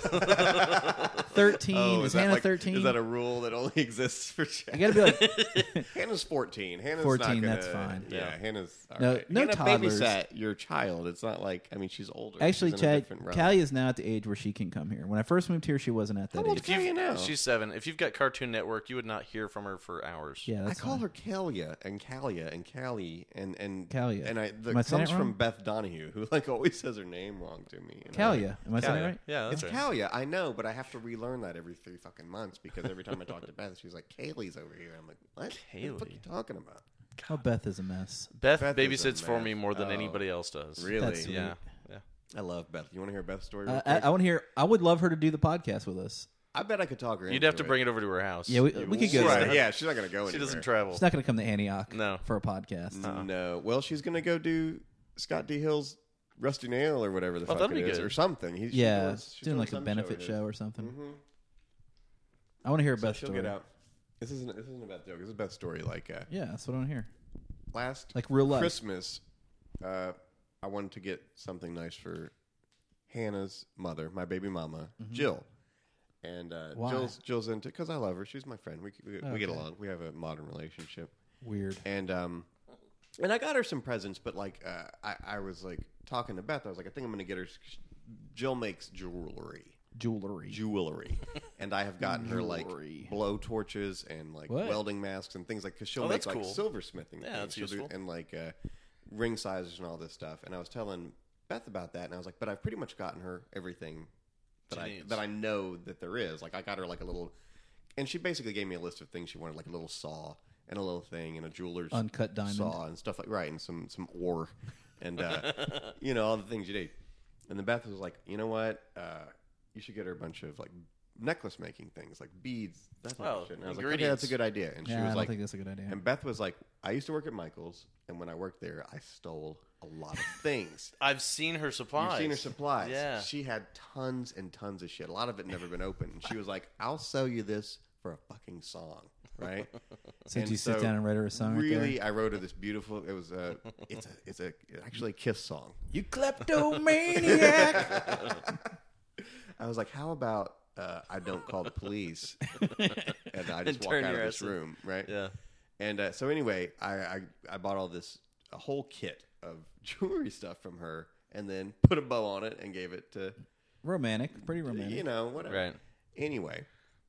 13. Oh, is that Hannah like, 13? Is that a rule that only exists for you Chad? got to be like, Hannah's 14. Hannah's 14, not gonna, that's fine. Yeah, Yeah. Hannah's all No- right. no Hannah toddlers. babysat your child. It's not like she's older. actually, She's in a Chad, different realm. Callie is now at the age where she can come here. When I first moved here, she wasn't at that How old age. is Kalia now? She's 7. If you've got Cartoon Network, you would not hear from her for hours. Yeah, I that's call fine. her Kalia and Callie and Kalia. and Am I saying comes it from wrong? Beth Donahue, who like always says her name wrong to me. And Kalia. Am I saying it Kalia. right? Yeah, that's It's right. Kalia, I know, but I have to relearn that every 3 fucking months because every time I talk to Beth, she's like, Kaylee's over here. I'm like, what? What the fuck are you talking about? Oh, Beth is a mess. Beth Beth is a babysits for me mess. more than Oh. anybody else does. Really? That's sweet. Yeah. Yeah. I love Beth. You want to hear Beth's story? Real I quick? want to hear. I would love her to do the podcast with us. I bet I could talk her. You'd into have to bring it over to her house. Yeah, we could go. Right? there. Yeah, she's not gonna go. She anywhere. doesn't travel. She's not going to come to Antioch No. for a podcast. No. Well, she's gonna go do Scott D. Hill's Rusty Nail or whatever the fuck that'd it be is, good. or something. Yeah, she's doing like a some benefit here. show or something. Mhm. I want to hear a So Beth she'll story. get out. This isn't a bad joke. This is a Beth story. Like Yeah, that's what I want to hear. last Like real life. Christmas, I wanted to get something nice for Hannah's mother, my baby mama, Jill. And Why? Jill's into because I love her. She's my friend. We get Okay. along. We have a modern relationship. Weird. And I got her some presents, but like I was like talking to Beth. I was like, I think I'm going to get her. Jill makes jewelry, and I have gotten her like Jewelry. blow torches and like What? welding masks and things like because she'll Oh, make that's like cool. silversmithing. Yeah, things. that's She'll do- useful. and like ring sizes and all this stuff. And I was telling Beth about that, and I was like, but I've pretty much gotten her everything that She needs. I know that there is. Like I got her like a little, and she basically gave me a list of things she wanted, like a little saw and a little thing and a jeweler's Uncut diamond. saw and stuff like right, and some ore, and all the things you need. And then Beth was like, you know what? You should get her a bunch of like necklace making things, like beads, that type Oh, of shit. And I was like, okay, that's a good idea. And she Yeah, I was don't like, think that's a good idea. and Beth was like, I used to work at Michael's, and when I worked there, I stole a lot of things. I've seen her supplies. You've seen her supplies. Yeah. She had tons and tons of shit. A lot of it never been opened. And she was like, I'll sell you this for a fucking song, right? So did And you sit so down and write her a song right Really, there? I wrote her this beautiful. It was it's actually a Kiss song. You kleptomaniac! I was like, how about I don't call the police and I just walk turn out of your this ass in. room, right? Yeah. And so anyway, I bought a whole kit of jewelry stuff from her, and then put a bow on it and gave it to Romantic. Pretty romantic. whatever. Right. Anyway,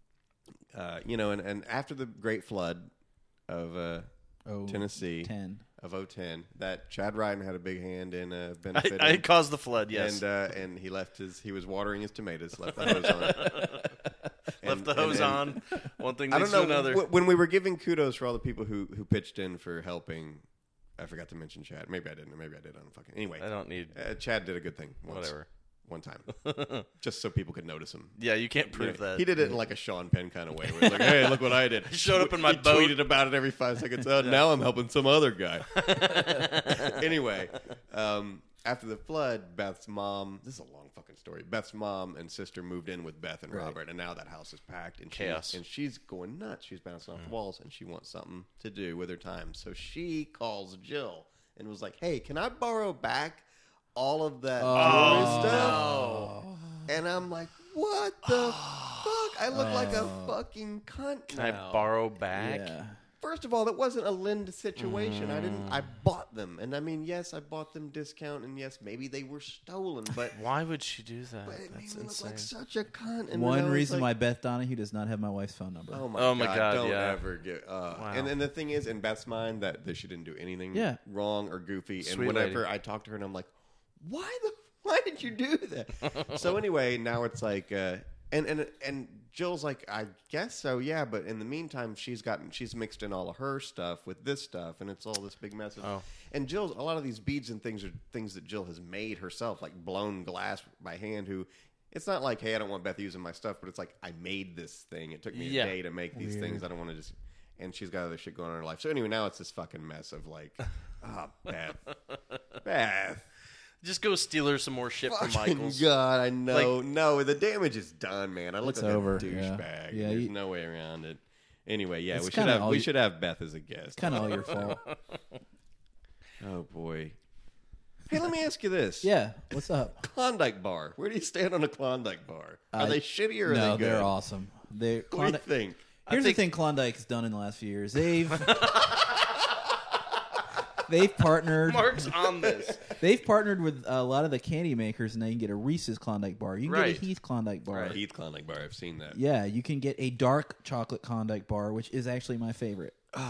and after the Great Flood of Tennessee 10. of 2010, that Chad Ryden had a big hand in benefiting. I caused the flood, yes. And he left he was watering his tomatoes, left the hose on. Left the hose on. One thing I leads don't to know. another. When we were giving kudos for all the people who pitched in for helping, I forgot to mention Chad. Maybe I didn't. Or maybe I did. I don't fucking. Anyway, I don't need. Chad did a good thing. Whatever. One time, just so people could notice him. Yeah, you can't You know, prove that. He did it in like a Sean Penn kind of way. Where he's like, "Hey, look what I did." showed up in my he boat. tweeted about it every 5 seconds. Now I'm helping some other guy. Anyway, after the flood, Beth's mom. This is a long fucking story. Beth's mom and sister moved in with Beth and Robert, and now that house is packed and Chaos. she's going nuts. She's bouncing off the walls, and she wants something to do with her time. So she calls Jill and was like, "Hey, can I borrow back all of that jewelry stuff?" And I'm like, "What the fuck? I look like a fucking cunt Can I now." borrow back? Yeah. First of all, that wasn't a lend situation. I bought them, and I mean, yes, I bought them discount, and yes, maybe they were stolen, but Why would she do that? it made That's me look insane. like such a cunt. And One then I was reason why like, Beth Donahue does not have my wife's phone number. Oh Oh my God, don't yeah. ever get. And then the thing is, in Beth's mind, that she didn't do anything wrong or goofy. And Sweet whenever lady. I talk to her, and I'm like, why did you do that? So anyway, now it's like, and Jill's like, I guess so, yeah. But in the meantime, she's mixed in all of her stuff with this stuff, and it's all this big mess. Oh. And a lot of these beads and things are things that Jill has made herself, like blown glass by hand. It's not like, hey, I don't want Beth using my stuff, but it's like, I made this thing. It took me a day to make these things. I don't want to just. And she's got other shit going on in her life. So anyway, now it's this fucking mess of like, Beth. Just go steal her some more shit from Fucking Michaels. God, I know. Like- No, the damage is done, man. I look It's like over, a douchebag. yeah. There's no way around it. Anyway, yeah, It's we should kinda have all we you- should have Beth as a guest. Kind of all your fault. Oh boy. Hey, let me ask you this. Yeah. What's up? Klondike bar. Where do you stand on a Klondike bar? Are they shitty or are No, they good? they're awesome. They're What do you think? Here's the thing Klondike's done in the last few years. They've partnered. Mark's on this. They've partnered with a lot of the candy makers, and now you can get a Reese's Klondike bar. You can Right. get a Heath Klondike bar. Heath Klondike bar. I've seen that. Yeah, you can get a dark chocolate Klondike bar, which is actually my favorite.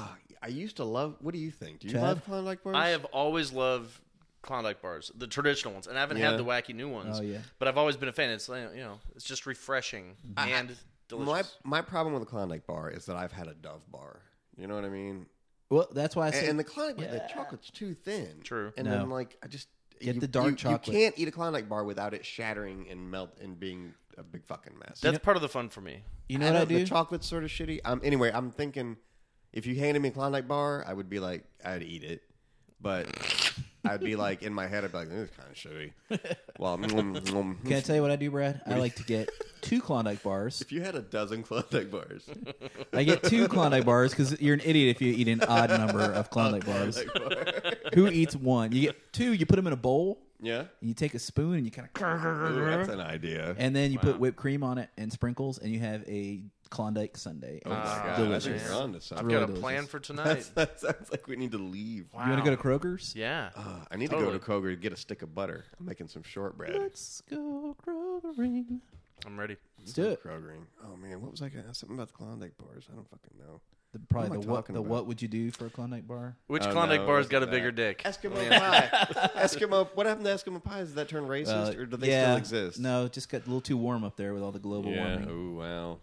I used to love. What do you think? Do you Chad? love Klondike bars? I have always loved Klondike bars, the traditional ones, and I haven't Yeah. had the wacky new ones. Oh, yeah. But I've always been a fan. It's it's just refreshing and delicious. My problem with the Klondike bar is that I've had a Dove bar. You know what I mean? Well, that's why I said And the Klondike, the chocolate's too thin. True. And No. then, like, I just Get the dark chocolate. You can't eat a Klondike bar without it shattering and melt and being a big fucking mess. That's part of the fun for me. you know what I do. The chocolate's sort of shitty. Anyway, I'm thinking if you handed me a Klondike bar, I would be like, I'd eat it, but I'd be like in my head, I'd be like, this is kind of shitty. Well, Can I tell you what I do, Brad? I like to get 2 Klondike bars. if you had a dozen Klondike bars, I get 2 Klondike bars because you're an idiot if you eat an odd number of Klondike bars. Who eats 1? You get 2. You put them in a bowl. yeah, And you take a spoon and you kind of, ooh, that's an idea. and then you put whipped cream on it and sprinkles, and you have a Klondike sundae. Oh my God, I delicious. think you're onto something. I've really got a plan delicious. for tonight. That sounds like we need to leave. You want to go to Kroger's? Yeah. I need to go to Kroger to get a stick of butter. I'm making some shortbread. Let's go Krogering. I'm ready. Let's do it. Krogering. Oh man, what was I gonna? Something about the Klondike bars. I don't fucking know. Probably What am I the what talking the about? what would you do for a Klondike bar? Which Oh, Klondike no, it bar's got a wasn't bigger that. dick? Eskimo pie. Eskimo. What happened to Eskimo pies? Did that turn racist, or do they still exist? No, it just got a little too warm up there with all the global Yeah. warming. Oh wow.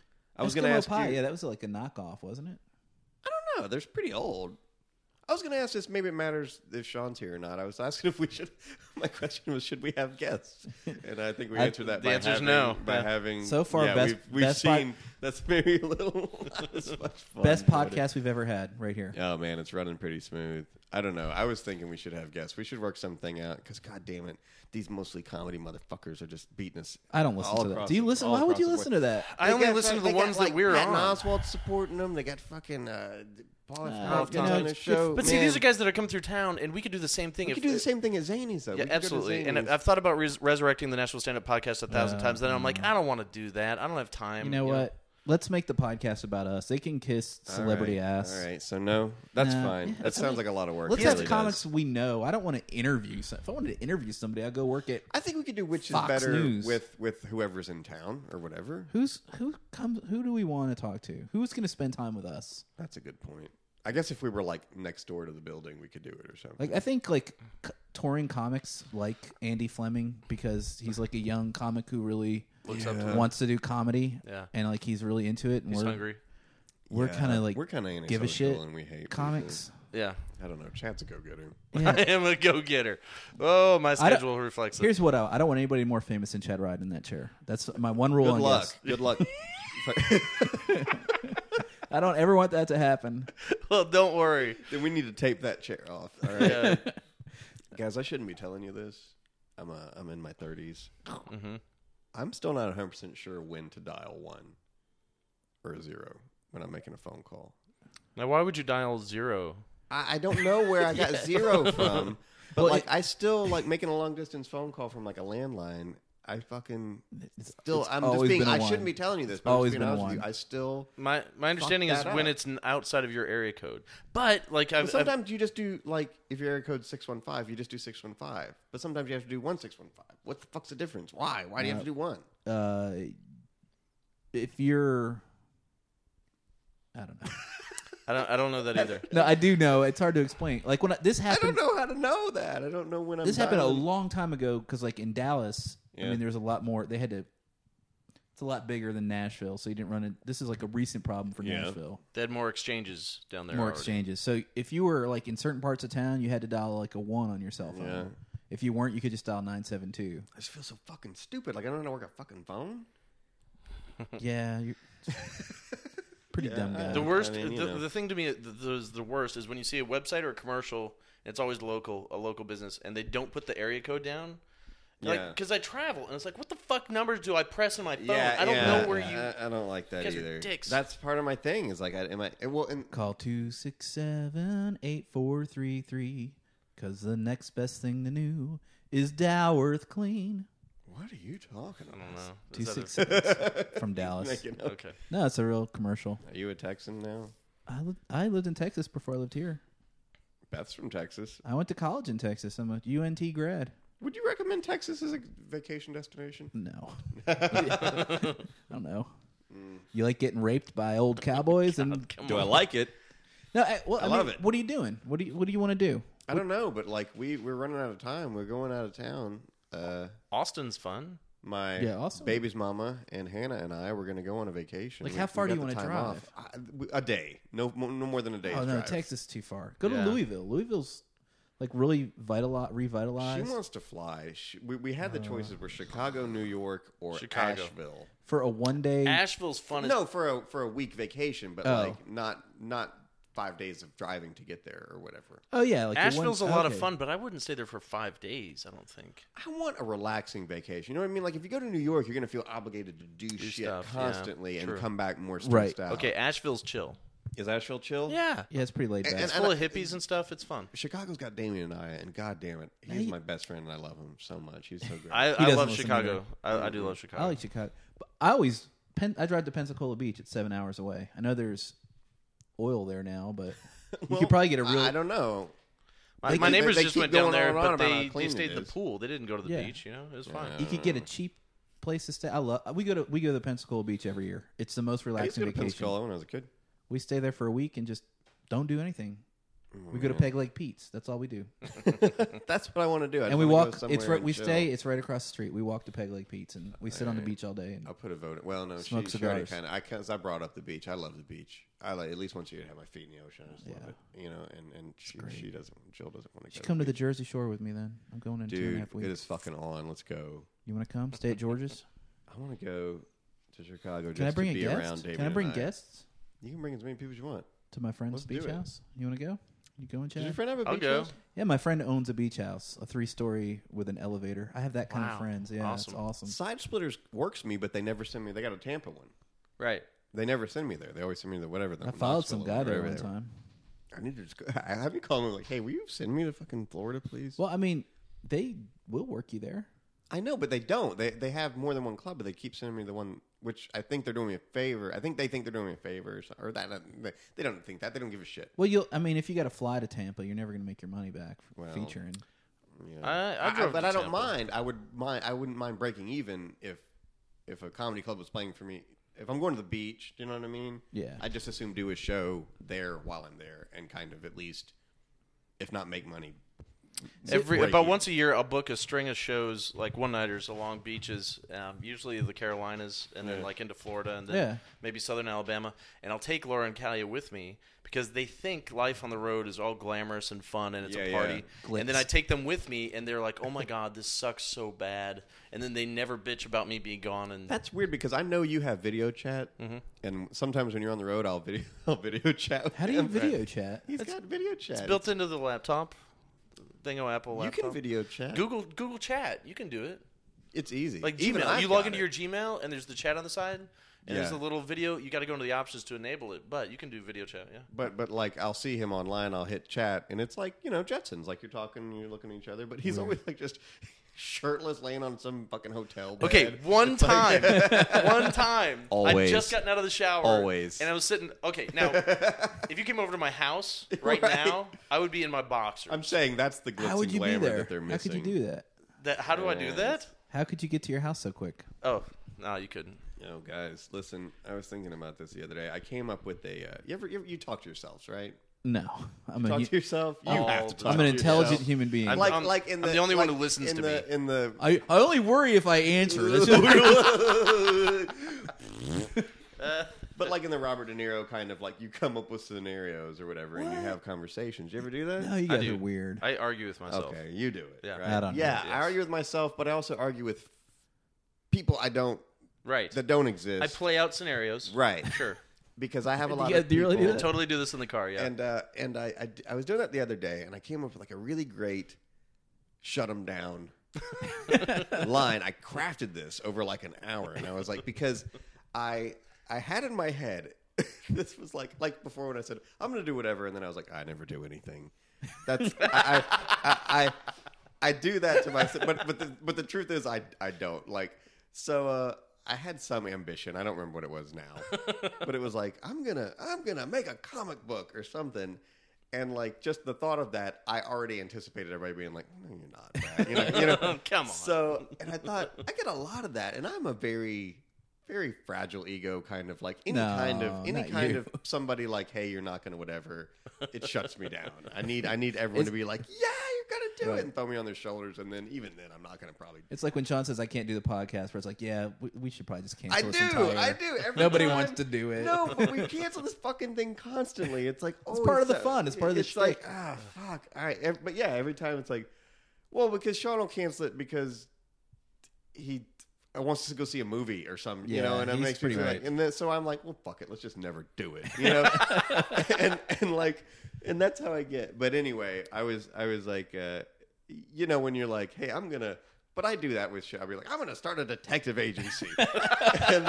I was Eskimo gonna ask pie, you. yeah, that was like a knockoff, wasn't it? I don't know. They're pretty old. I was going to ask this. Maybe it matters if Sean's here or not. I was asking if we should. My question was, should we have guests? And I think we answered that. The by answer's having, no. By Yeah. having So far, yeah, best- we've best pod- seen that's maybe a little not as much fun. Best but podcast we've ever had, right here. Oh man, it's running pretty smooth. I don't know. I was thinking we should have guests. We should work something out because, god damn it, these mostly comedy motherfuckers are just beating us. I don't listen all to that. across Do you the- listen? all Why would across you the listen board. to that? I only listen to the ones that we're Patton on. Oswalt supporting them. They got fucking Paul F. you Tompkins know, on the show. But see, Man, these are guys that are coming through town, and we could do the same thing. we could do the same thing as Zanies, though. Yeah, We could go to absolutely. And Zanies. I've thought about resurrecting the National Stand Up Podcast 1,000 times. Then I'm like, I don't want to do that. I don't have time. You know what? Let's make the podcast about us. They can kiss celebrity All right. ass. All right, so no, that's Nah. fine. Yeah, That sounds like a lot of work. Let's It have really comics does. we know. I don't want to interview. If I wanted to interview somebody, I'd go work at I think we could do which Fox is better News. with whoever's in town or whatever. who comes. Who do we want to talk to? Who's going to spend time with us? That's a good point. I guess if we were like next door to the building, we could do it or something. Like I think touring comics like Andy Fleming because he's like a young comic who really Looks up to them. wants to do comedy. Yeah. and like he's really into it. And He's we're hungry. we're Yeah, kind of like we're kind of give a shit and we hate comics. Yeah. I don't know. Chad's a go-getter. Yeah. I am a go-getter. Oh, my I don't- schedule reflects it. Here's what I don't want anybody more famous than Chad Ride in that chair. That's my one rule. Good on luck. guests. Good luck. I don't ever want that to happen. Well, don't worry. Then we need to tape that chair off. All right, Yeah. guys. I shouldn't be telling you this. I'm in my 30s. Mm-hmm. I'm still not 100% sure when to dial 1 or 0 when I'm making a phone call. Now, why would you dial 0? I don't know where I got 0 from, but Well, like I still like making a long distance phone call from like a landline. I fucking It's still. I'm just always being. been a I one. shouldn't be telling you this, but Always I'm just being been a honest with you. one. I still. My understanding is that when up. it's outside of your area code. But like But I've sometimes you just do like if your area code's 615, you just do 615. But sometimes you have to do 1615. What the fuck's the difference? Why? Why do you have to do one? If you're, I don't know. I don't know that either. No, I do know. It's hard to explain. Like when this I happened. don't know how to know that. I don't know when I'm. This happened a dialing. long time ago because, like in Dallas, I Yeah. mean, there's a lot more. They had to. It's a lot bigger than Nashville, so you didn't run it. This is like a recent problem for Yeah. Nashville. They had more exchanges down there. More already. exchanges. So if you were like in certain parts of town, you had to dial like a 1 on your cell phone. Yeah. If you weren't, you could just dial 972. I just feel so fucking stupid. Like I don't know how to work a fucking phone. Yeah, you're pretty dumb guy. The worst, I mean, you know. the thing to me that is the worst is when you see a website or a commercial. It's always a local business, and they don't put the area code down. Yeah. Like, because I travel, and it's like, what the fuck numbers do I press on my phone? I don't know where you. I don't like that guys are either. dicks. That's part of my thing. Is like, and Call 267-8433 because the next best thing to do is Doworth Clean. what are you talking I about? don't know. Is that 267 from Dallas. Making a- up. okay. No, it's a real commercial. Are you a Texan now? I lived in Texas before I lived here. Beth's from Texas. I went to college in Texas. I'm a UNT grad. Would you recommend Texas as a vacation destination? No. I don't know. You like getting raped by old cowboys and Come Do I on. like it? no? I love mean, it. What are you doing? What do you want to do? I don't know, but like we're running out of time. We're going out of town. Austin's fun. My Yeah, awesome. baby's mama and Hannah and I were going to go on a vacation. Like, We- how we far do got you the wanna time drive? off. A day. No more than a day's Oh no, drive. Texas is too far. Go Yeah. to Louisville. Louisville's like really She revitalized wants to fly. We had the choices were Chicago, New York, or Chicago. Asheville. for a 1 day. Asheville's fun as No, for a week vacation, but Oh. like not 5 days of driving to get there or whatever. Oh yeah, like Asheville's a lot of okay. fun, but I wouldn't stay there for 5 days. I don't think. I want a relaxing vacation. You know what I mean? Like if you go to New York, you're going to feel obligated to do shit stuff, yeah. constantly and True. come back more Right. stressed out. Okay, Asheville's chill. Is Asheville chill? Yeah, Yeah, it's pretty laid back. it's full of hippies and stuff. It's fun. Chicago's got Damien and I, and god damn it, he's my best friend, and I love him so much. He's so great. I doesn't love listen Chicago. I do love Chicago. I like Chicago. But I always I drive to Pensacola Beach. It's 7 hours away. I know there's oil there now, but you could probably get a real. I don't know. My neighbors they just keep went down going there, on and on but about how they clean stayed it in the is. pool. They didn't go to the Yeah. beach. You know, it was fine. You could get a cheap place to stay. We go to the Pensacola Beach every year. It's the most I used to relaxing go to vacation. Pensacola when I was a kid. We stay there for a week and just don't do anything. We go to Peg Lake Pete's. That's all we do. That's what I want to do. I And just we wanna go walk. It's somewhere right. and We chill. stay. It's right across the street. We walk to Peg Lake Pete's and we sit on the beach all day. And I'll put a vote. Well, no, she Smoke already cigars. kind of. Because I brought up the beach. I love the beach. I like at least once a year to have my feet in the ocean. I just love it. You know, and she doesn't. Jill doesn't want to you go. come to the Jersey Shore with me then. I'm going in 2.5 Dude, weeks. it is fucking on. Let's go. You want to come? Stay at George's? I want to go to Chicago. Can I just bring to a be guest? around David Can I bring and guests You can bring as many people as you want. to my friend's Let's beach do it. house? You want to go? You going, Does your Chad? friend have a I'll beach go. house? Yeah, my friend owns a beach house, a 3-story with an elevator. I have that kind Wow. of friends. Yeah, Awesome. it's awesome. Side Splitters works me, but they never send me. They got a Tampa one. Right. They never send me there. They always send me to whatever. I followed some guy there one time. I need to just go. I have you call me like, hey, will you send me to fucking Florida, please? Well, I mean, they will work you there. I know, but they don't. They have more than one club, but they keep sending me the one, which I think they're doing me a favor. I think they think they're doing me a favor, or that they don't think that. They don't give a shit. Well, I mean, if you got to fly to Tampa, you're never going to make your money back for Well, featuring. Yeah. I drove but to I don't Tampa. mind. I wouldn't mind breaking even if a comedy club was playing for me. If I'm going to the beach, do you know what I mean? Yeah. I just assume do a show there while I'm there, and kind of at least, if not make money. break About even. once a year, I'll book a string of shows, like one-nighters along beaches, usually the Carolinas, and then Yeah. like into Florida, and then Yeah. maybe southern Alabama. And I'll take Laura and Kalia with me because they think life on the road is all glamorous and fun, and it's Yeah, a yeah. party. Glitz. And then I take them with me, and they're like, "Oh my god, this sucks so bad." And then they never bitch about me being gone. And That's weird because I know you have video chat, and sometimes when you're on the road, I'll video chat. With How do you him. video chat? He's got video chat. it's built into the laptop. Thingo Apple You laptop. can video chat. Google Chat. You can do it. It's easy. Like Even Gmail. I've You log got into it. your Gmail, and there's the chat on the side, and there's a Yeah. little video. You got to go into the options to enable it, but you can do video chat. Yeah. But like I'll see him online, I'll hit chat, and it's like Jetsons, like you're talking, you're looking at each other, but he's always like just shirtless, laying on some fucking hotel bed. Okay, one time. I Always. just gotten out of the shower. Always. And I was sitting. Okay, now, if you came over to my house right now, I would be in my boxers. I'm saying that's the glitz How would and you be glamour there? that they're How could missing. you do that? How do I do that? How could you get to your house so quick? Oh, no, you couldn't. Oh, guys, listen. I was thinking about this the other day. I came up with a. You talk to yourselves, right? No, I'm Talk to yourself. You All have to the talk. I'm an to intelligent yourself. human being. I'm- I'm the only one who listens to me. In the I only worry if I answer. That's just- but like in the Robert De Niro kind of like you come up with scenarios or whatever and you have conversations. You ever do that? no, you I guys do. are weird. I argue with myself. Okay, you do it. Yeah. right? I don't know. Yeah, Yes. I argue with myself, but I also argue with people Right. that don't exist. I play out scenarios. Right. Sure. because I have a lot Yeah, of do you really do people- that? Totally do this in the car, yeah. And I was doing that the other day, and I came up with like a really great shut them down line. I crafted this over like an hour, and I was like, because I had in my head, this was like before when I said I'm going to do whatever, and then I was like, I never do anything. That's I do that to myself, but the truth is I don't like. So I had some ambition. I don't remember what it was now, but it was like I'm gonna make a comic book or something. And like just the thought of that, I already anticipated everybody being like, "No, you're not that." You know. Come on. So, and I thought I get a lot of that, and I'm a very, very fragile ego, kind of like any No, kind not you. of somebody like, "Hey, you're not going to whatever." It shuts me down. I need everyone to be like, "Yeah, you're going to do Right. it," and throw me on their shoulders, and then even then, I'm not going to probably. It's like when Sean says I can't do the podcast, where it's like, yeah, we should probably just cancel I this do. entire. I do. Every Nobody time. wants to do it. No, but we cancel this fucking thing constantly. It's like, oh, part of the fun. It's part of the It's like, shtick. fuck. All right, but yeah, every time it's like, well, because Sean will cancel it because he wants to go see a movie or something, you know, Yeah, and it he's makes me pretty feel right. like, and then so I'm like, well, fuck it, let's just never do it, you know, and like, and that's how I get. But anyway, I was like, you know, when you're like, hey, but I do that with shit. I'll be like, I'm going to start a detective agency. and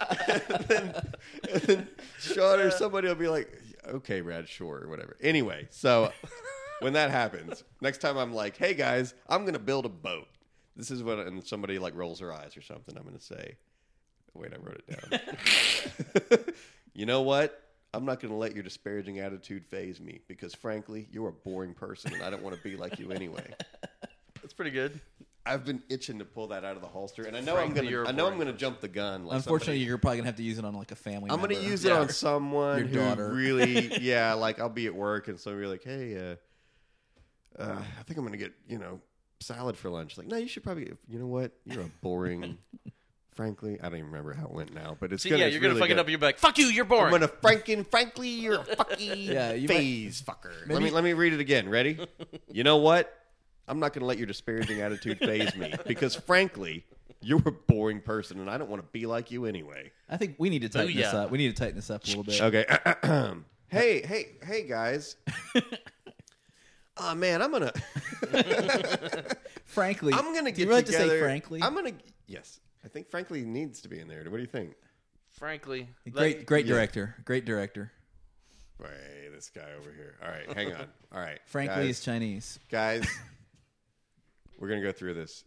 then Sean or somebody will be like, okay, Brad, sure, or whatever. Anyway, so when that happens, next time I'm like, hey, guys, I'm going to build a boat. This is what, and somebody like rolls their eyes or something, I'm going to say, wait, I wrote it down. You know what? I'm not going to let your disparaging attitude faze me because, frankly, you're a boring person and I don't want to be like you anyway. That's pretty good. I've been itching to pull that out of the holster, and I know Frankly, you're a I'm boring gonna jump the gun. Like Unfortunately, somebody. you're probably gonna have to use it on like a family. I'm gonna member. use it on someone Your who daughter. really, yeah, like I'll be at work and somebody will be like, hey, I think I'm gonna get salad for lunch. Like, no, you should probably. You know what? You're a boring. Frankly, I don't even remember how it went now, but it's See, gonna. yeah, it's you're going to really fuck it good. up and you're like, fuck you, you're boring. I'm gonna frankly, you're a fucking Yeah, you might- phase fucker. maybe- Let me read it again. Ready? You know what? I'm not gonna let your disparaging attitude faze me because frankly, you're a boring person, and I don't want to be like you anyway. I think we need to tighten this Booyah. up. We need to tighten this up a little bit. Okay. hey, guys. Oh man, I'm gonna Frankly, get do you really have to together. say frankly? Yes. I think frankly needs to be in there. What do you think? Frankly. Great Yeah. director. Great director. Wait, this guy over here. All right, hang on. All right, Frankly, guys, is Chinese. guys, we're gonna go through this.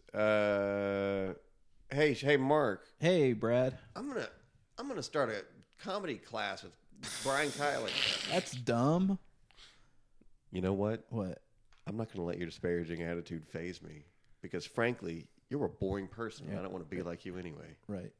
Hey, Mark. Hey, Brad. I'm gonna start a comedy class with Brian Kiley. That's dumb. You know what? What? I'm not gonna let your disparaging attitude faze me because frankly, you're a boring person, and I don't want to be like you anyway. Right.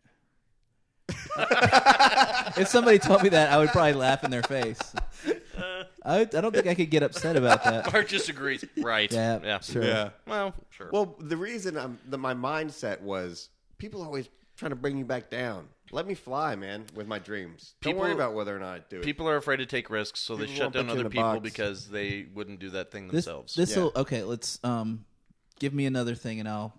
If somebody told me that, I would probably laugh in their face. I don't think I could get upset about that. Mark just agrees. Right. Yeah, sure. Well, sure. Well, the reason my mindset was people always trying to bring you back down. Let me fly, man, with my dreams. Don't worry about whether or not I do it. People are afraid to take risks, so they People shut won't put down you in other a people box. because they wouldn't do that thing This themselves. will okay. Let's give me another thing, and I'll.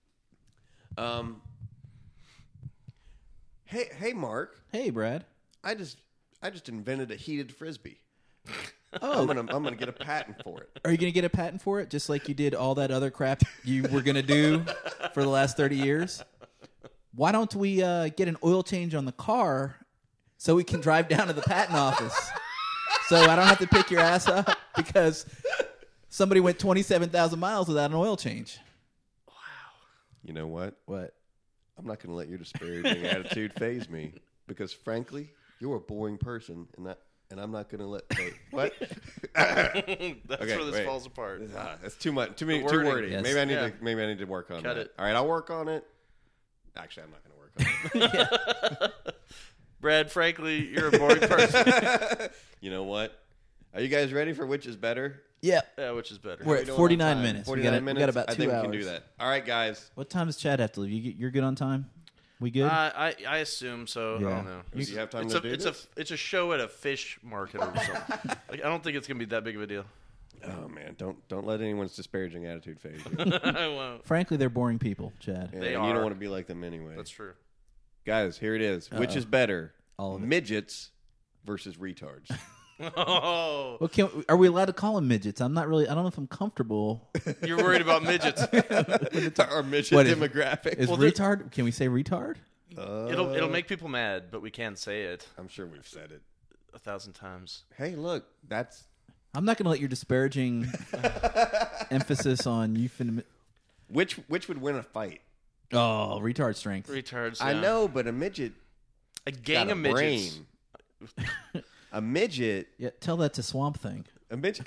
Hey, Mark. Hey, Brad. I just invented a heated frisbee. Oh, I'm gonna get a patent for it. are you going to get a patent for it, just like you did all that other crap you were going to do for the last 30 years? Why don't we get an oil change on the car so we can drive down to the patent office? So I don't have to pick your ass up because somebody went 27,000 miles without an oil change. You know what? What? I'm not going to let your disparaging attitude faze me because, frankly, you're a boring person, and I'm not going to let. Wait, what? That's Okay, where this wait. falls apart. That's too much. Too The too wording. wordy. Yes. Maybe I need Yeah. to. Maybe I need to work on Cut that. it. All right, I'll work on it. Actually, I'm not going to work on it. Brad, frankly, you're a boring person. You know what? Are you guys ready for which is better? Yeah. Yeah, which is better? We're How we at doing 49 on time? minutes. 49 we minutes. got about 2 I think hours. we can do that. All right, guys. What time does Chad have to leave? You're good on time? We good? I assume so. I Yeah. don't know. Do you have time It's to a do it's this? a show at a fish market or something. Like, I don't think it's gonna be that big of a deal. Oh man, don't let anyone's disparaging attitude phase you. I won't. Frankly, they're boring people, Chad. Yeah, They and you are. don't want to be like them anyway. That's true. Guys, here it is. Which is better? All of it. Midgets versus retards. Oh, Well, are we allowed to call them midgets? I'm not really. I don't know if I'm comfortable. you're worried about midgets. Our midget What is- demographic. Is retard? Can we say retard? It'll make people mad, but we can't say it I'm sure we've said it. 1,000 times. Hey, look, that's I'm not going to let your disparaging emphasis on euphemism. which would win a fight. Oh, retard strength. Retards. I yeah. know, but a midget A gang got of a midgets. brain. A midget. Yeah, tell that to Swamp Thing. A midget.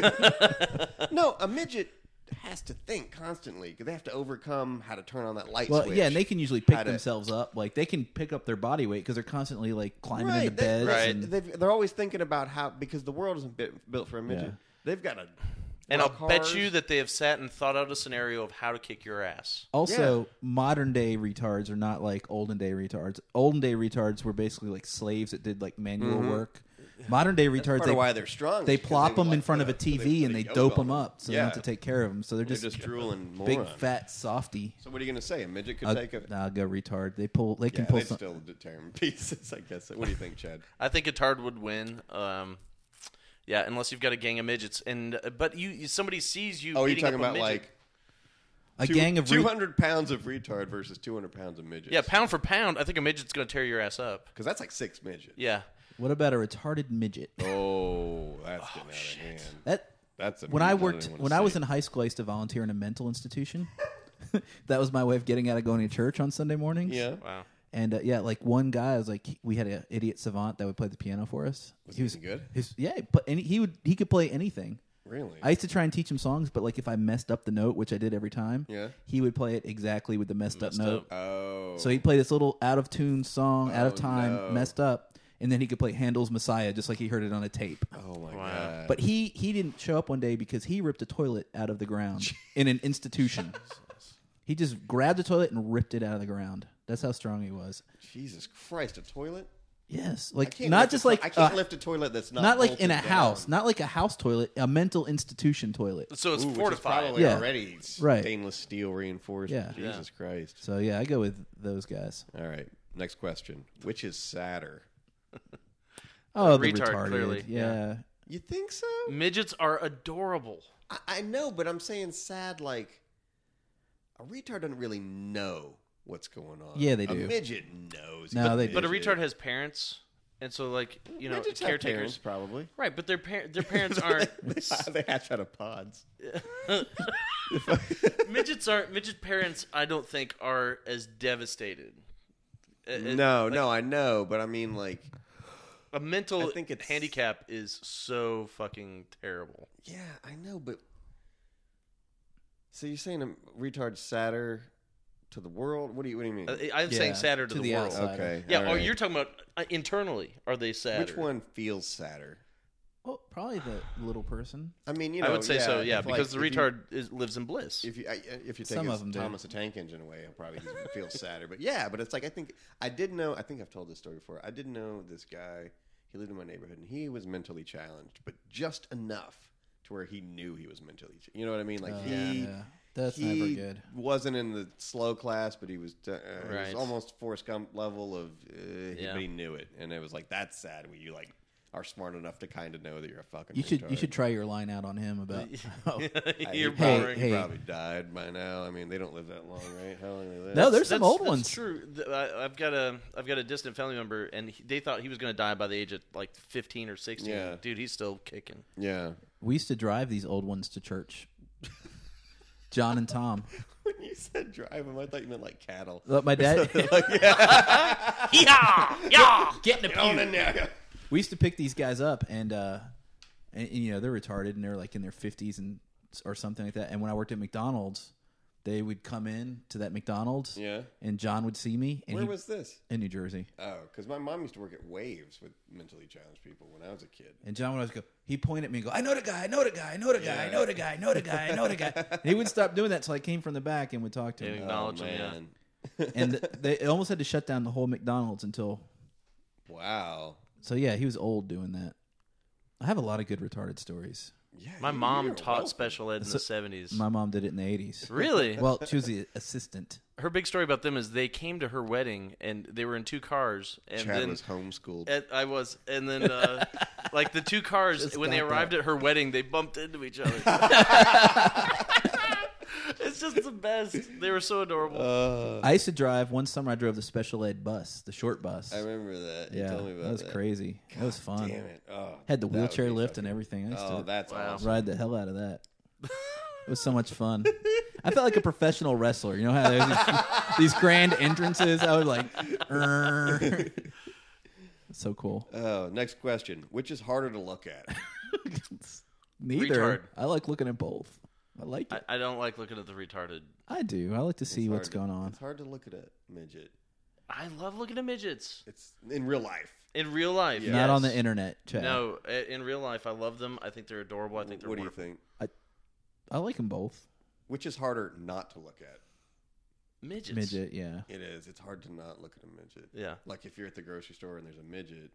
No, a midget has to think constantly because they have to overcome how to turn on that light Well, switch. yeah, and they can usually pick How to- themselves up. Like they can pick up their body weight because they're constantly like climbing right, into beds. Right. And, They're always thinking about how because the world isn't built for a midget. Yeah. They've got to. And I'll work bet hard. you that they have sat and thought out a scenario of how to kick your ass. also, modern day retards are not like olden day retards. Olden day retards were basically like slaves that did like manual work. Modern day retards, Part of why they're strong. they is 'cause plop would them in like front the- of a TV they and they yoke dope on them up, so they don't have to take care of them. So they're They're just just drooling big morons. fat softy. So what are you going to say? A midget could I'll, take a. I'll go retard. They pull. They can Yeah, pull they'd some. still tear him to pieces. I guess. What do you think, Chad? I think a tard would win. Yeah, unless you've got a gang of midgets, and but somebody sees you. Oh, you're beating talking up a about midget. like A gang of 200 pounds of retard versus 200 pounds of midgets. Yeah, pound for pound, I think a midget's going to tear your ass up. because that's like 6 midgets. Yeah. What about a retarded midget? Oh, that's getting out of hand. That That's a when I don't worked even wanna when I say was it. in high school, I used to volunteer in a mental institution. That was my way of getting out of going to church on Sunday mornings. Yeah. Wow. And yeah, like one guy, I was like, we had an idiot savant that would play the piano for us. Was he any good? He could play anything. Really? I used to try and teach him songs, but like if I messed up the note, which I did every time, Yeah. he would play it exactly with the messed up note. Oh. So he'd play this little out of tune song, out of Oh, time, no. messed up, and then he could play Handel's Messiah just like he heard it on a tape. Oh my Wow. god. But he didn't show up one day because he ripped a toilet out of the ground in an institution. He just grabbed a toilet and ripped it out of the ground. That's how strong he was. Jesus Christ, a toilet? Yes, I like can't not lift just a to- like I can't lift a toilet that's not like in a bolted house, down. not like a house toilet, a mental institution toilet. So it's Ooh, which is fortified. probably Yeah. already Right. stainless steel reinforced. Yeah. Jesus Christ. So yeah, I go with those guys. All right. Next question. Which is sadder? Oh, the retard, retarded. clearly. Yeah. You think so? Midgets are adorable. I know, but I'm saying sad like a retard doesn't really know what's going on. Yeah, they A do. midget knows. No, they But a midget. retard has parents, and so like Midgets have caretakers. parents, probably. Right, but their parents aren't. They hatch out of pods. Midget parents. I don't think are as devastated. No, I know, but I mean, like, A mental I think it's- handicap is so fucking terrible. yeah, I know, but so you're saying a retard's sadder to the world? What do you mean? I'm saying sadder to, to the, the world. outside. Okay, Yeah, all or right. you're talking about internally. Are they sadder? Which one feels sadder? Well, probably the little person. I mean, you know, I would say so. Yeah, if, because like, the retard lives in bliss. If you take Some of them do. Thomas the Tank Engine away, he'll probably feel sadder. But yeah, but it's like I think I've told this story before. I did know this guy. He lived in my neighborhood, and he was mentally challenged, but just enough to where he knew he was mentally. You know what I mean? Like Yeah, that's he never good. wasn't in the slow class, but he was he Right. was almost Forrest Gump level of. Yeah. But he knew it, and it was like that's sad when you like are smart enough to kind of know that you're a fucking. You should retard. try your line out on him about. Oh. You're Hey, boring. he probably died by now. I mean, they don't live that long, right? How long do they live? No, there's some old that's ones. True. I've got a distant family member, and they thought he was going to die by the age of like 15 or 16. Yeah. Dude, he's still kicking. Yeah. We used to drive these old ones to church. John and Tom. You said drive them. I thought you meant like cattle. Look, my dad. Yeah. Get in the On pew. in there. We used to pick these guys up, and you know they're retarded, and they're like in their 50s and or something like that. And when I worked at McDonald's, they would come in to that McDonald's, Yeah. and John would see me. And Where was this? in New Jersey? Oh, because my mom used to work at Waves with mentally challenged people when I was a kid. And John would always go. He'd point at me and go, "I know the guy. I know the guy. I know the guy. I know the guy. I know the guy. I know the guy." And he would stop doing that until I came from the back and would talk to And him. acknowledge Oh, him, yeah. man. And they almost had to shut down the whole McDonald's until. Wow. So yeah, he was old doing that. I have a lot of good retarded stories. Yeah, My you're mom taught welcome. special ed in the 70s. My mom did it in the 80s. Really? Well, she was the assistant. Her big story about them is they came to her wedding and they were in two cars. And Chad then was homeschooled. I was, and then like the two cars Just when they got arrived that. at her wedding, they bumped into each other. It's just the best. They were so adorable. I used to drive. One summer, I drove the special ed bus, the short bus. I remember that. You Yeah, told me about that was crazy. That was fun. Damn it. Oh, Had the that would wheelchair be lift fucking- and everything. I used Oh, to that's Wow. awesome. ride the hell out of that. It was so much fun. I felt like a professional wrestler. You know how there's these grand entrances? I was like, "Arr." So cool. Next question. Which is harder to look at? Neither. Retard. I like looking at both. I like it. I don't like looking at the retarded. I do. I like to see It's what's hard- going on. It's hard to look at a midget. I love looking at midgets It's in real life. in real life. Yeah. Not on yes. the internet, Chad. No, in real life, I love them. I think they're adorable. I think they're What do you wonderful. think? I like them both. Which is harder not to look at? Midgets. Midget, yeah. It is. It's hard to not look at a midget. Yeah. Like if you're at the grocery store and there's a midget.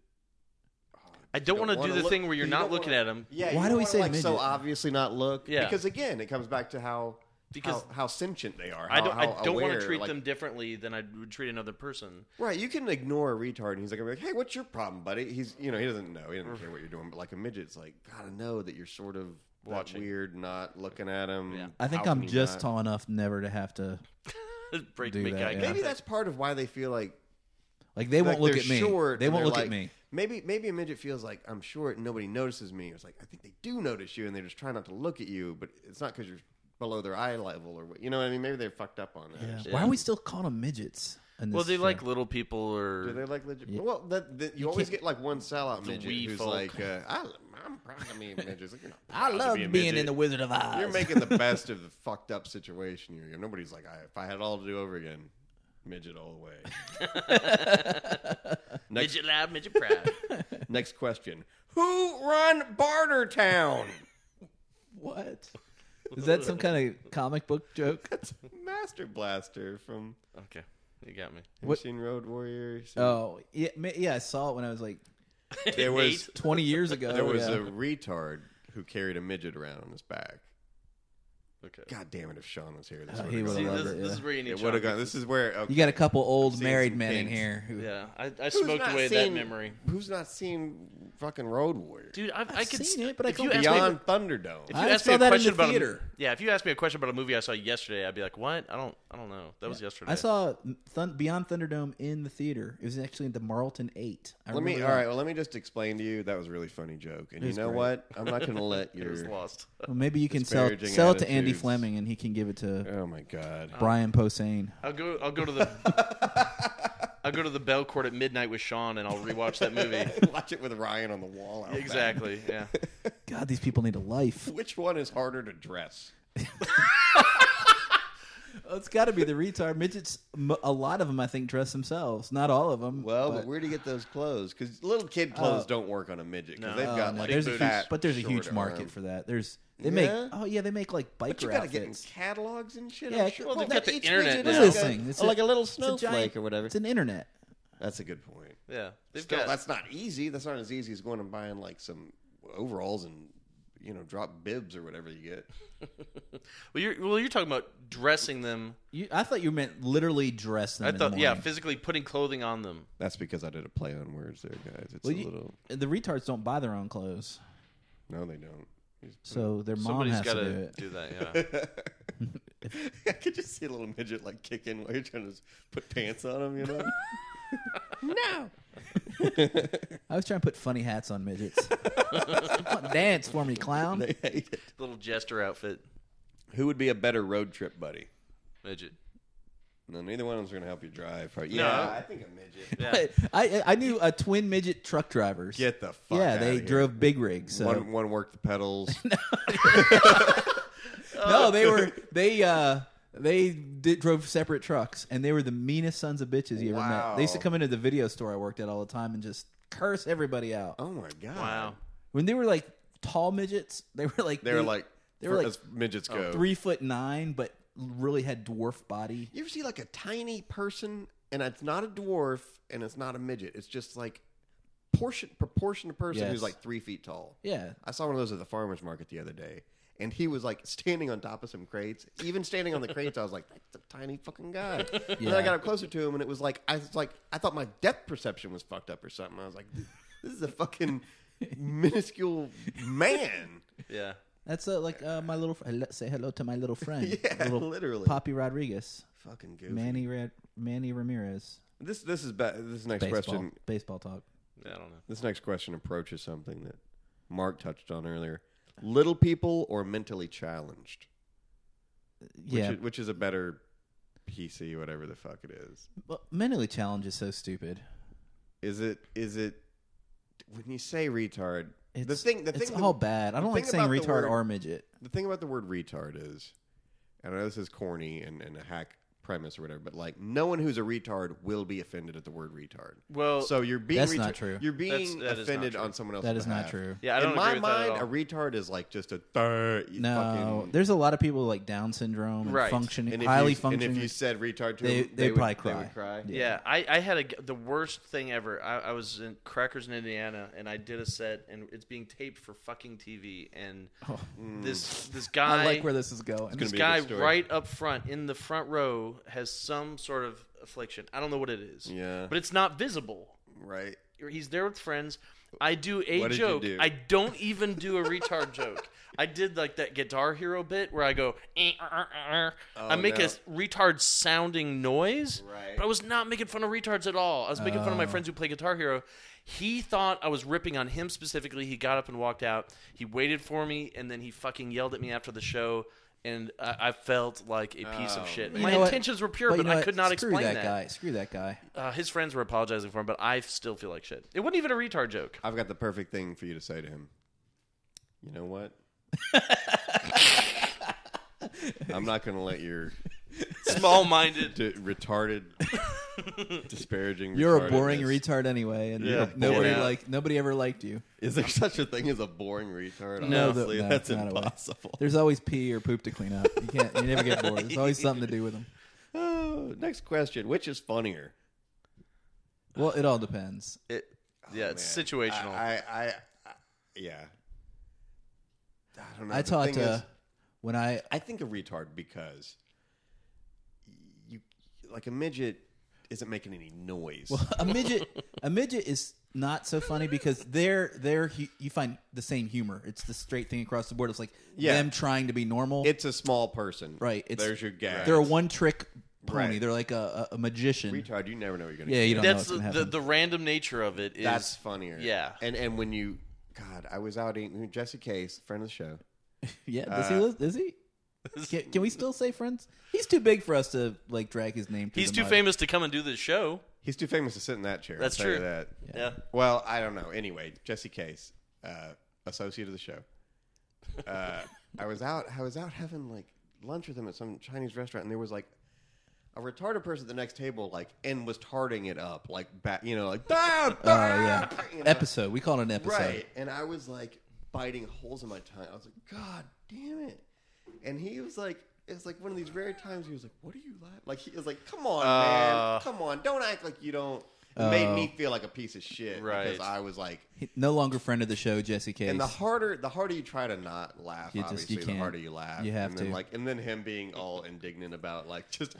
I don't want to do wanna the look- thing where you're you not don't looking wanna- at them. Yeah. Why you do don't we wanna, say like, so midget? obviously not look? Yeah. Because again, it comes back to how Because how sentient they are. I don't how want aware, to treat like- them differently than I would treat another person. Right, you can ignore a retard, and he's like, "Hey, what's your problem, buddy?" He's, he doesn't know, he doesn't care what you're doing. But like a midget's like, gotta know that you're sort of Watching. weird, not looking at him. Yeah. I think How I'm can you just not? tall enough never to have to. Break Do make that, eye yeah. Maybe contact. that's part of why they feel like Like they won't look they're at me. short They and won't they're look like- at me. Maybe a midget feels like I'm short and nobody notices me. It's like I think they do notice you, and they just try not to look at you. But it's not because you're below their eye level or what. You know what I mean? Maybe they're fucked up on that. Why are we still calling them midgets? in Well, this they show? like little people or Do they like legit? Yeah. Well, you always can't- get like one sellout The midget wee who's folk. like, I'm proud to be a midget. Like, you're not I proud to love be a being midget. in the Wizard of Oz. You're making the best of the fucked up situation you're in. Nobody's like, if I had it all to do over again, midget all the way. midget loud, midget proud. Next question. Who run Bartertown? What? Is that some kind of comic book joke? That's Master Blaster from Okay, you got me. What- Machine Road Warriors. Oh, yeah, yeah. I saw it when I was like There was 20 years ago. there was yeah. a retard who carried a midget around on his back. Okay. God damn it! If Sean was here, this Oh, would he have would've See, gone. loved this, it, this yeah. is where you need. It would have Sean. gone. This is where okay. You got a couple old seen married some men in kinks. here. Who, Yeah, I Who's smoked not away seen- that memory, Who's not seen fucking Road Warrior? dude. I I've could seen it, but I if you don't- asked me, Beyond Thunderdome. if you I asked saw me a that in question the about theater. if you asked me a question about a movie I saw yesterday, I'd be like, what? I don't know. That was yesterday. I saw Beyond Thunderdome in the theater. It was actually in the Marlton 8. Let me let me just explain to you. That was a really funny joke, and It you was know great. what? I'm not going to let It was your. lost. Well, maybe you can sell disparaging it to Andy attitudes. Fleming, and he can give it to Oh my god! Brian Posehn. I'll go to the I'll go to the Bell Court at midnight with Sean, and I'll rewatch that movie. Watch it with Ryan on the wall. Out back. Exactly. Yeah. God, these people need a life. Which one is harder to dress? Oh, it's got to be the retard midgets. A lot of them, I think, dress themselves. Not all of them. Well, but where do you get those clothes? Because little kid clothes don't work on a midget because No. they've got no, like there's a huge, fat, but there's a huge short market arm. for that. They Yeah? make they make like biker But you got to get in outfits. catalogs and shit. Yeah, I'm sure. well, they've that got the each internet midget now. is What is like this thing? It's like a little it's a snowflake giant- or whatever. It's an internet. That's a good point. Yeah. They've Still, got. that's not easy. That's not as easy as going and buying like some overalls and drop bibs or whatever you get. Well, you're talking about dressing them. I thought you meant literally dress them. I in thought, the yeah, morning. physically putting clothing on them. That's because I did a play on words there, guys. It's Well, a little. the retards don't buy their own clothes, No, they don't. so their mom Somebody's has got to do to it. do that. Yeah. I could just see a little midget like kicking while you're trying to put pants on him. No. I was trying to put funny hats on midgets. Come on, dance for me, clown. They hate it. Little jester outfit. Who would be a better road trip buddy? Midget. No, neither one of them's going to help you drive. Right? No. Yeah, I think a midget. Yeah. I knew twin midget truck drivers. Get the fuck Yeah, out they of here. drove big rigs. So. One worked the pedals. No, they drove separate trucks, and they were the meanest sons of bitches you ever met. They used to come into the video store I worked at all the time and just curse everybody out. Oh my god! Wow. When they were like tall midgets, they were like They were like as midgets go. 3'9", but really had dwarf body. You ever see like a tiny person, and it's not a dwarf, and it's not a midget. It's just like proportion to person Yes. who's like 3 feet tall. Yeah, I saw one of those at the farmer's market the other day, and he was like standing on top of some crates. Even standing on the crates, I was like, "That's a tiny fucking guy." And then I got up closer to him, and it was like I thought my depth perception was fucked up or something. I was like, "This is a fucking minuscule man." Yeah. that's like my little. Say hello to my little friend. Yeah, little literally. Poppy Rodriguez, Fucking goofy. Manny Ramirez. This next Baseball, question. baseball talk. I don't know. This next question approaches something that Mark touched on earlier. Little people or mentally challenged? Yeah, Which is a better PC, whatever the fuck it is. well, mentally challenged is so stupid. Is it when you say retard, It's the all bad. I don't like thing saying about the retard word- or midget. the thing about the word retard is, and I know this is corny and a hack premise or whatever, but like no one who's a retard will be offended at the word retard. Well, So you're being That's not true. You're being that is not offended true. on someone else's That is not behalf. true. yeah, I don't In my agree with that mind, at a all. retard is like just a No, there's a lot of people with, like Down syndrome and Right. functioning, and highly if functioning. you said retard to They- them, they'd would- probably They cry. would cry. Yeah, I had the worst thing ever. I was in Crackers in Indiana, and I did a set, and it's being taped for fucking TV. And this guy, I like where this is going. gonna this be a guy good story. right up front in the front row has some sort of affliction. I don't know what it is. Yeah. but it's not visible. Right. He's there with friends. I do a What did you joke. do? I don't even do a retard joke. I did like that Guitar Hero bit where I go, I make no. a retard sounding noise. Right. But I was not making fun of retards at all. I was making fun of my friends who play Guitar Hero. He thought I was ripping on him specifically. He got up and walked out. He waited for me, and then he fucking yelled at me after the show. And I felt like a piece of shit. You My know what? intentions were pure, you but know I what? could not Screw explain that guy. Screw that guy. His friends were apologizing for him, but I still feel like shit. It wasn't even a retard joke. I've got the perfect thing for you to say to him. You know what? I'm not going to let your Small-minded. retarded, disparaging. You're a boring retardedness- retard anyway, and Yeah. nobody ever liked you. Is there such a thing as a boring retard? No. Honestly, No, that's it's not a way. impossible. There's always pee or poop to clean up. You never get bored. There's always something to do with them. Oh, next question. Which is funnier? Well, it all depends. Yeah, it's Man, situational. I yeah. I don't know. I The taught thing is, when I I think a retard because you like a midget isn't making any noise. well a midget is not so funny because you find the same humor. It's the straight thing across the board. It's like Yeah. them trying to be normal. It's a small person. Right. There's your gag. They're a one trick pony. Right. They're like a magician. retard. You never know what you're gonna Yeah, get. you don't know That's what's gonna the happen. random nature of it is That's funnier. Yeah. And when you, God, I was out eating Jesse Case, friend of the show. Yeah, does he live? Is he? Can we still say friends? He's too big for us to like drag his name. Through He's the too mud. famous to come and do this show. He's too famous to sit in that chair. That's I'll tell you true. that. Yeah. Well, I don't know. Anyway, Jesse Case, associate of the show. I was out having like lunch with him at some Chinese restaurant, and there was like a retarded person at the next table, like, and was tarding it up, like, like, Oh yeah, episode. We call it an episode. right. And I was like biting holes in my tongue. I was like, God damn it! And he was like, it's like one of these rare times. He was like, "What are you laughing?" Like he was like, "Come on, man, come on, don't act like you don't." It made me feel like a piece of shit Right. because I was like, No longer friend of the show, Jesse Case. and the harder you try to not laugh, You obviously, the can't. harder you laugh. You have and then, to. and then him being all indignant about like just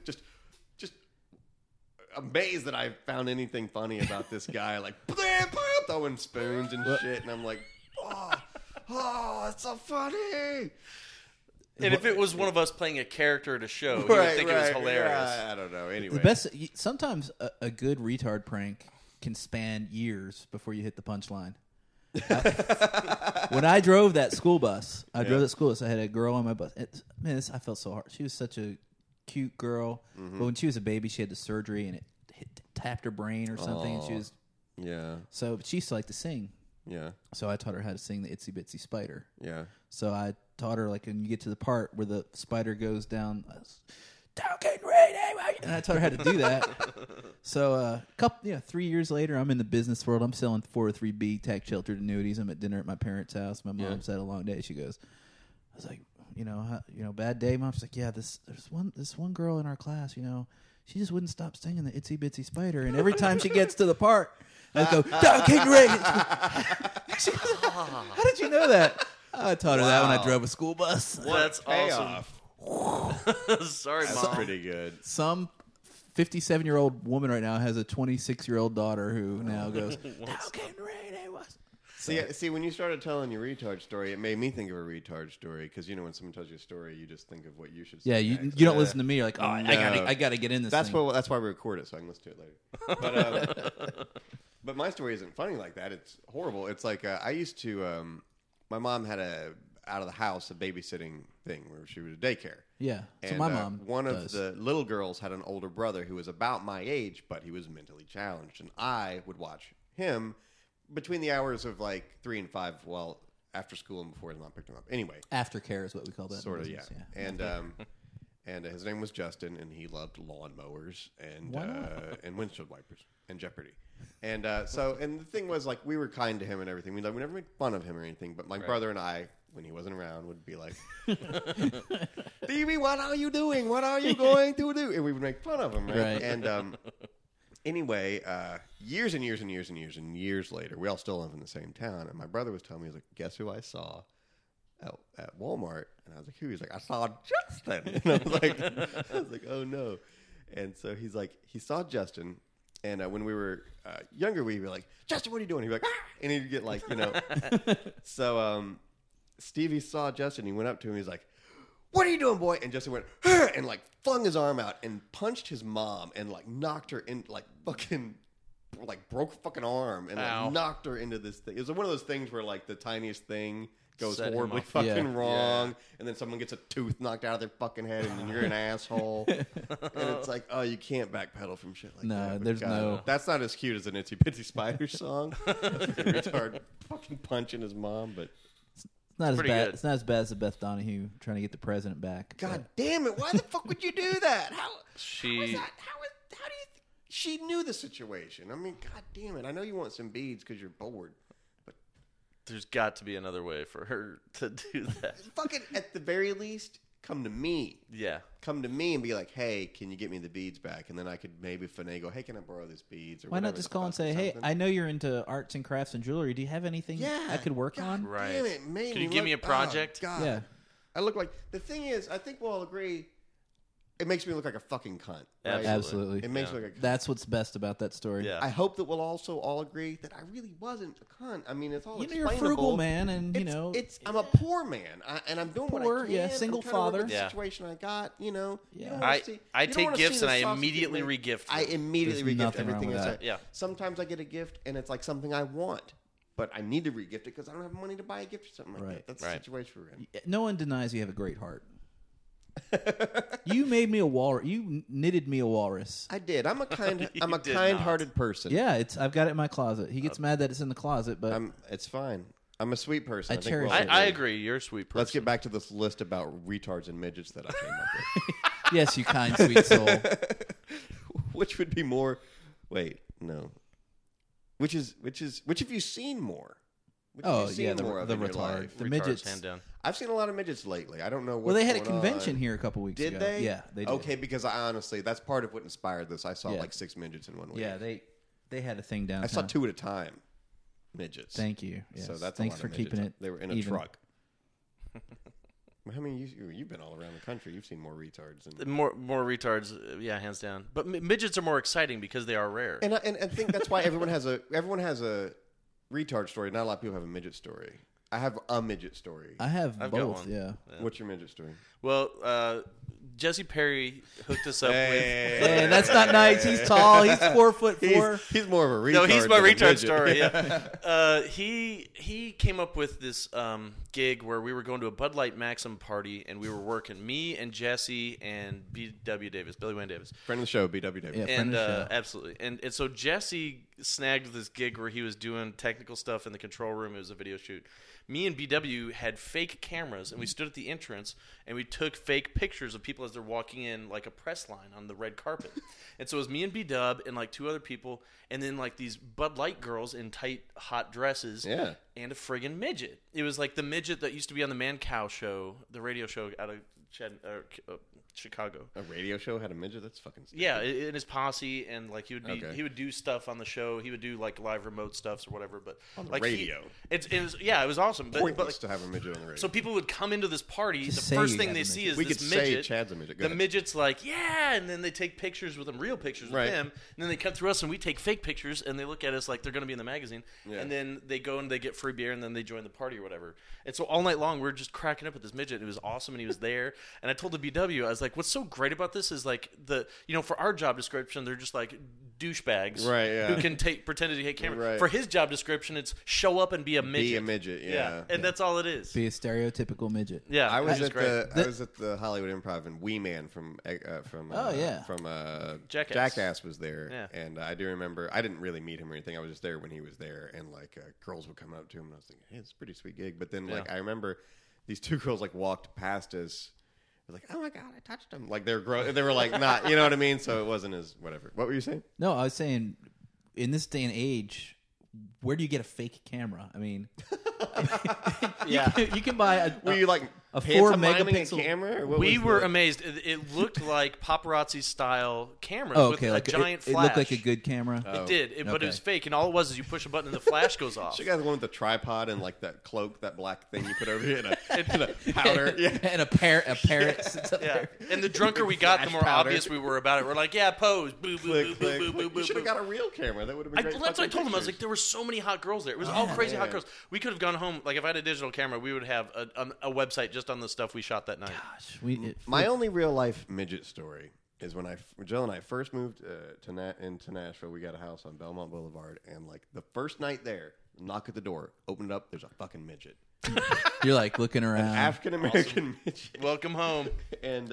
amazed that I found anything funny about this guy, like throwing spoons and shit, and I'm like, oh, it's so funny. And if it was one of us playing a character at a show, you would think it was hilarious. I don't know. Anyway, the best. Sometimes a good retard prank can span years before you hit the punchline. When I drove that school bus, I had a girl on my bus. I felt so hard. She was such a cute girl. But when she was a baby, she had the surgery and it tapped her brain or something. And she was Yeah. so. But she used to like to sing. Yeah. So I taught her how to sing the Itsy Bitsy Spider. Yeah. So I taught her, like, when you get to the part where the spider goes down, getting ready, and I taught her how to do that. So 3 years later, I'm in the business world. I'm selling 403B tax sheltered annuities. I'm at dinner at my parents' house. My mom's had a long day. She goes, I was like, bad day, Mom. She's like, yeah, this one girl in our class, she just wouldn't stop singing the Itsy Bitsy Spider, and every time she gets to the part, I go, getting ready. She goes, how did you know that? I taught her that when I drove a school bus. That's awesome. Sorry, That's Mom. pretty good. Some 57-year-old woman right now has a 26-year-old daughter who now goes, See, when you started telling your retard story, it made me think of a retard story because when someone tells you a story, you just think of what you should say. yeah, you next. don't listen to me. You're like, oh, No. I gotta get in this. That's thing. that's why we record it, so I can listen to it later. But my story isn't funny like that. It's horrible. It's like I used to. My mom had out of the house a babysitting thing where she was a daycare. Yeah. So And, my mom. one does. of the little girls had an older brother who was about my age, but he was mentally challenged, and I would watch him between the hours of like 3 and 5, after school and before his mom picked him up. Anyway, Aftercare is what we call that. in sort of, yeah. business, And his name was Justin, and he loved lawnmowers and and windshield wipers and Jeopardy. And and the thing was, like, we were kind to him and everything. We never made fun of him or anything. But my brother and I, when he wasn't around, would be like, "Stevie, what are you doing? What are you going to do?" And we would make fun of him, right? And anyway, years and years and years and years and years later, we all still live in the same town. And my brother was telling me, he was like, "Guess who I saw at Walmart?" And I was like, "Who?" He's like, "I saw Justin." And I was like, "Oh no!" And so he's like, he saw Justin, and when we were younger, we'd be like, "Justin, what are you doing?" He'd be like, "Ah!" And he'd get like, So Stevie saw Justin. He went up to him. He's like, "What are you doing, boy?" And Justin went, "Huh," and like flung his arm out and punched his mom and like knocked her in, like fucking, like broke her fucking arm and Ow. like knocked her into this thing. It was one of those things where like the tiniest thing goes Set him horribly off. fucking Yeah. wrong, and then someone gets a tooth knocked out of their fucking head, and then you're an asshole. And it's like, oh, you can't backpedal from shit like No, that. But there's no- That's not as cute as an Itsy Bitsy Spider song. Retard fucking punching his mom, but It's not as pretty bad. good. It's not as bad as the Beth Donahue trying to get the president back. God damn it! Why the fuck would you do that? How is She that? How do you? She knew the situation. I mean, god damn it! I know you want some beads because you're bored. there's got to be another way for her to do that. Fucking at the very least, come to me. Yeah. Come to me and be like, "Hey, can you get me the beads back?" And then I could maybe finagle, "Hey, can I borrow these beads?" Or Why whatever not just the call and fuck, or say, "Hey, something. I know you're into arts and crafts and jewelry. Do you have anything Yeah, I could work God on?" Right. Damn it, man! Can you give me a project? Oh, God. Yeah. I look like the thing is. I think we'll all agree. It makes me look like a fucking cunt. Right? Absolutely. It makes Yeah. me look like a cunt. That's what's best about that story. Yeah. I hope that we'll also all agree that I really wasn't a cunt. I mean, it's all You're a explainable. frugal man, and I'm a poor man, and I'm doing what Poor, I can. yeah, single I'm trying to work father. with the Yeah. situation I got. You don't Yeah. wanna I see- I you don't take wanna gifts see and the I sausage immediately get made. regift them. I immediately There's regift nothing wrong everything with I that. say. Yeah. Sometimes I get a gift and it's like something I want, but I need to regift it because I don't have money to buy a gift or something like Right. that. That's Right. the situation we're in. No one denies you have a great heart. You made me a walrus. You knitted me a walrus. I did. I'm a You did kind-hearted person. Yeah, I've got it in my closet. He gets mad that it's in the closet, but It's fine. I'm a sweet person. I think cherish we'll all it. I agree. agree. You're a sweet person. Let's get back to this list about retards and midgets that I came up with. yes, you kind, sweet soul. Which would be more? Wait, no. Which have you seen more? Which have Oh you seen yeah, the more of in your retard, life? the Retards, midgets. hand down. I've seen a lot of midgets lately. I don't know. Well, they had a what's going convention on. here a couple weeks Did ago. they? Yeah, they did. Okay, because I honestly, that's part of what inspired this. I saw Yeah. like 6 midgets in 1 week. Yeah, they had a thing downtown. I saw 2 at a time. Midgets. Thank you. Yes. So that's Thanks a lot for of midgets. keeping it. They were in a even. truck. I mean, you've been all around the country. You've seen more retards than More retards, yeah, hands down. But midgets are more exciting because they are rare. And I think that's why everyone has a retard story. Not a lot of people have a midget story. I have a midget story. I have I've got both. one. Yeah. What's your midget story? Well, Jesse Perry hooked us up with. Hey, that's not nice. He's tall. He's 4'4". He's more of a retard. No, he's my than a retard midget. story. Yeah, he came up with this gig where we were going to a Bud Light Maxim party, and we were working me and Jesse and B.W. Davis, Billy Wayne Davis. Friend of the show, B.W. Davis. Yeah. And friend of the show. absolutely, and so Jesse snagged this gig where he was doing technical stuff in the control room. It was a video shoot. Me and BW had fake cameras, and we stood at the entrance, and we took fake pictures of people as they're walking in, like a press line on the red carpet. And so it was me and B-Dub and like 2 other people, and then like these Bud Light girls in tight, hot dresses, Yeah. and a friggin' midget. It was like the midget that used to be on the Man Cow show, the radio show out of Chicago. A radio show had a midget? That's fucking stupid. Yeah, in his posse, and like he would be, Okay. he would do stuff on the show. He would do like live remote stuffs or whatever. But On the like radio. it was it was awesome. But Pointless like, to have a midget on the radio. so people would come into this party. Just The say first you thing have they a see midget. is we this could say midget. Chad's a midget. Go The ahead. midget's like, yeah, and then they take pictures with him, real pictures with Right. him. And then they come through us, and we take fake pictures, and they look at us like they're going to be in the magazine. Yeah. And then they go and they get free beer, and then they join the party or whatever. And so all night long, we were just cracking up with this midget. It was awesome, and he was there. And I told the BW, I was like, what's so great about this is like for our job description, they're just like douchebags, Right, yeah. who can pretend to take camera. Right. For his job description, it's show up and be a midget. Be a midget, yeah. And that's all it is. Be a stereotypical midget. Yeah, I was which is at great. I was at the Hollywood Improv, and Wee Man from Jackass was there, Yeah. and I do remember I didn't really meet him or anything. I was just there when he was there, and like girls would come up to him, and I was thinking, hey, it's a pretty sweet gig. But then like Yeah. I remember these 2 girls like walked past us. They're like, oh my god, I touched him. Like they were like not, you know what I mean? So it wasn't as whatever. What were you saying? No, I was saying, in this day and age, where do you get a fake camera? I mean, Yeah. you can buy Were you like a pantomiming 4-megapixel camera? Or what We was were the- amazed. It looked like paparazzi style cameras Oh, with okay, a like giant it flash. looked like a good camera. Oh. It did, but okay. it was fake, and all it was is you push a button and the flash goes off. You guys the one with the tripod and like that cloak, that black thing you put over here, and a powder. Yeah. And a parrot sits up Yeah, there. and the drunker we got, the more powder. obvious we were about it. We're like, yeah, pose, boo, boo, Click, boo, click, boo, boo, click. boo, You should have boo. got a real camera. That would have been great. That's what I told him. I was pictures. like, there were so many hot girls there. It was all crazy hot yeah. girls. We could have gone home. Like if I had a digital camera, we would have a website just on the stuff we shot that night. Gosh, My only real life midget story is when Jill and I first moved into Nashville. We got a house on Belmont Boulevard, and like the first night there, knock at the door, open it up, there's a fucking midget, you're like looking around. African American midget, Welcome home. and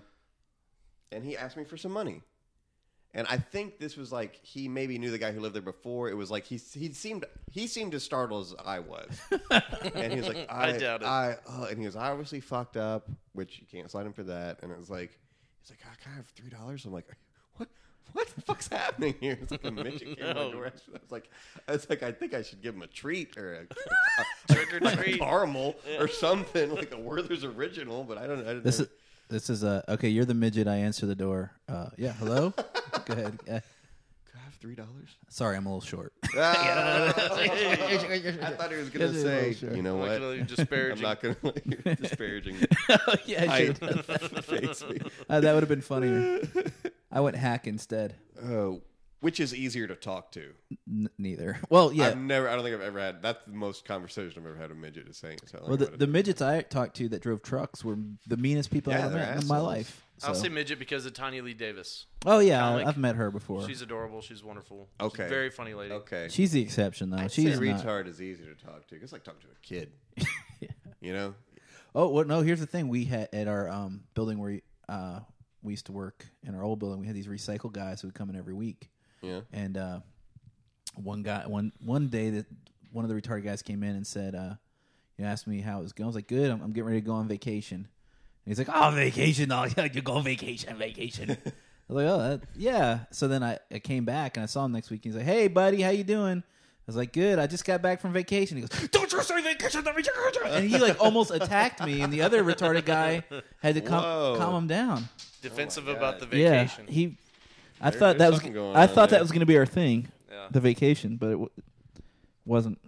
he asked me for some money. And I think this was like he maybe knew the guy who lived there before. It was like he seemed as startled as I was, and he was like, I doubt it. and he was obviously fucked up, which you can't slide him for that. And it was like, he's like, can I have $3? I'm like, what the fuck's happening here? It's like a midget came my door. I was like, I think I should give him a treat or a Trick or like a treat. caramel or something like a Werther's original. But I didn't know. This is okay. You're the midget. I answer the door. Yeah, hello. Go ahead. Can I have $3? Sorry, I'm a little short. I thought he was going to Yes, say, sure. you know Like, what? really disparaging. I'm not going to you're disparaging. Yeah, I sure. face me. That would have been funnier. I went hack instead. Which is easier to talk to? Neither. Well, yeah. I don't think I've ever had. That's the most conversation I've ever had a midget is saying. Well, the midgets I talked to that drove trucks were the meanest people I Yeah, ever they're met in my assholes. life. I'll So- say midget because of Tanya Lee Davis. Oh yeah, comic. I've met her before. She's adorable. She's wonderful. Okay. She's a very funny lady. Okay. She's the exception though. I'd She's say not. retard is easier to talk to. It's like talking to a kid. You know? Oh well, no. Here's the thing: we had at our building where we used to work in our old building. We had these recycle guys who would come in every week. Yeah. And one day that one of the retarded guys came in and said, asked me how it was going. I was like, good. I'm getting ready to go on vacation. And he's like, oh, vacation. Oh, you go vacation. I was like, oh, yeah. So then I came back and I saw him next week. He's like, hey, buddy, how you doing? I was like, good. I just got back from vacation. He goes, don't you say vacation. And he like almost attacked me. And the other retarded guy had to Whoa. calm him down. Defensive Oh my about God. the vacation. Yeah, I There- thought there's that was something going I on thought there. that was going to be our thing, Yeah. the vacation, but it wasn't.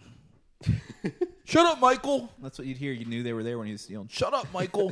Shut up, Michael. That's what you'd hear. You knew they were there when he was yelling, "Shut up, Michael."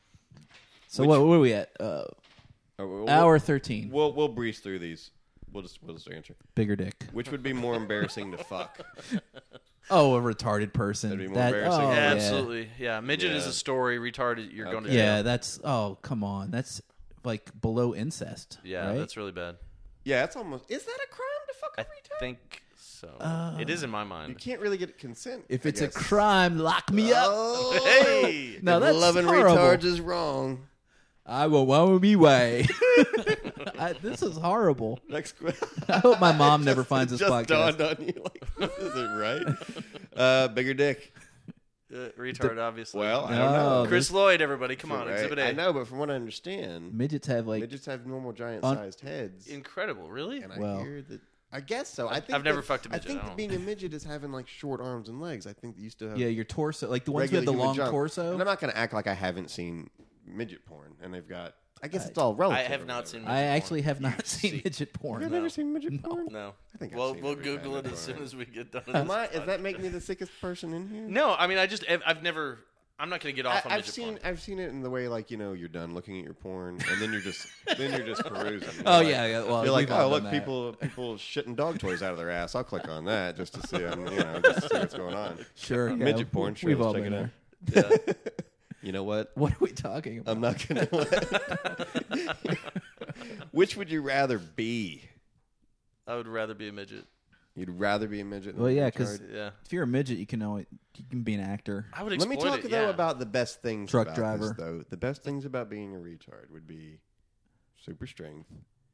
So where are we at? Hour 13. We'll breeze through these. We'll just answer. Bigger dick. Which would be more embarrassing to fuck? Oh, a retarded person. That'd be more embarrassing. Oh, Yeah, yeah. absolutely. Yeah, midget is Yeah. a story. Retarded, you're going to Okay. jail. Yeah, that's. Oh, come on. That's. like below incest. Yeah, right? that's really bad. Yeah, it's almost. Is that a crime to fuck a I retard? think so. It is in my You mind. can't really get consent. If I it's a guess. crime, lock me up. Oh, Hey! No, if that's loving horrible. retards is wrong. I will woe me way. This is horrible. Next question. I hope my mom never finds this just podcast. dawned on you like this isn't right. Bigger dick. Retard, obviously. Well, I No, don't know. Chris Lloyd, everybody, come on, Right? Exhibit A. I know, but from what I understand, Midgets have like midgets have normal giant-sized heads, Incredible, really? and I Well. hear that. I guess so. I think I've never that- fucked a midget, I think I that don't being a midget is having like short arms and legs. I think that you still have your torso, like the ones who regular have the human long junk. torso. And I'm not going to act like I haven't seen midget porn, and they've got. I guess it's all relative. I have or not whatever. seen I midget actually porn. have not seen see. midget porn. You've never seen midget porn? No. I think I've Well, seen we'll every Google kind it of as porn. soon as we get done. Does that make me the sickest person in here? No, I mean, I've never. I'm not going to get off on I've midget seen porn. I've seen it in the way like you're done looking at your porn and then you're just perusing. Oh, You're yeah, yeah. Well, you're like, we've all oh look, done that. people shitting dog toys out of their ass. I'll click on that just to see just to see what's going on. Sure, yeah, Midget porn. Sure, We've let's all check been it there. out. Yeah. You know what? What are we talking about? I'm not gonna. Which would you rather be? I would rather be a midget. You'd rather be a midget. Than Well, a yeah, retard? 'cause Yeah. If you're a midget, you can be an actor. I would Let exploit me talk it, though yeah. about the best things. Truck about driver. This, though the best things about being a retard would be super strength,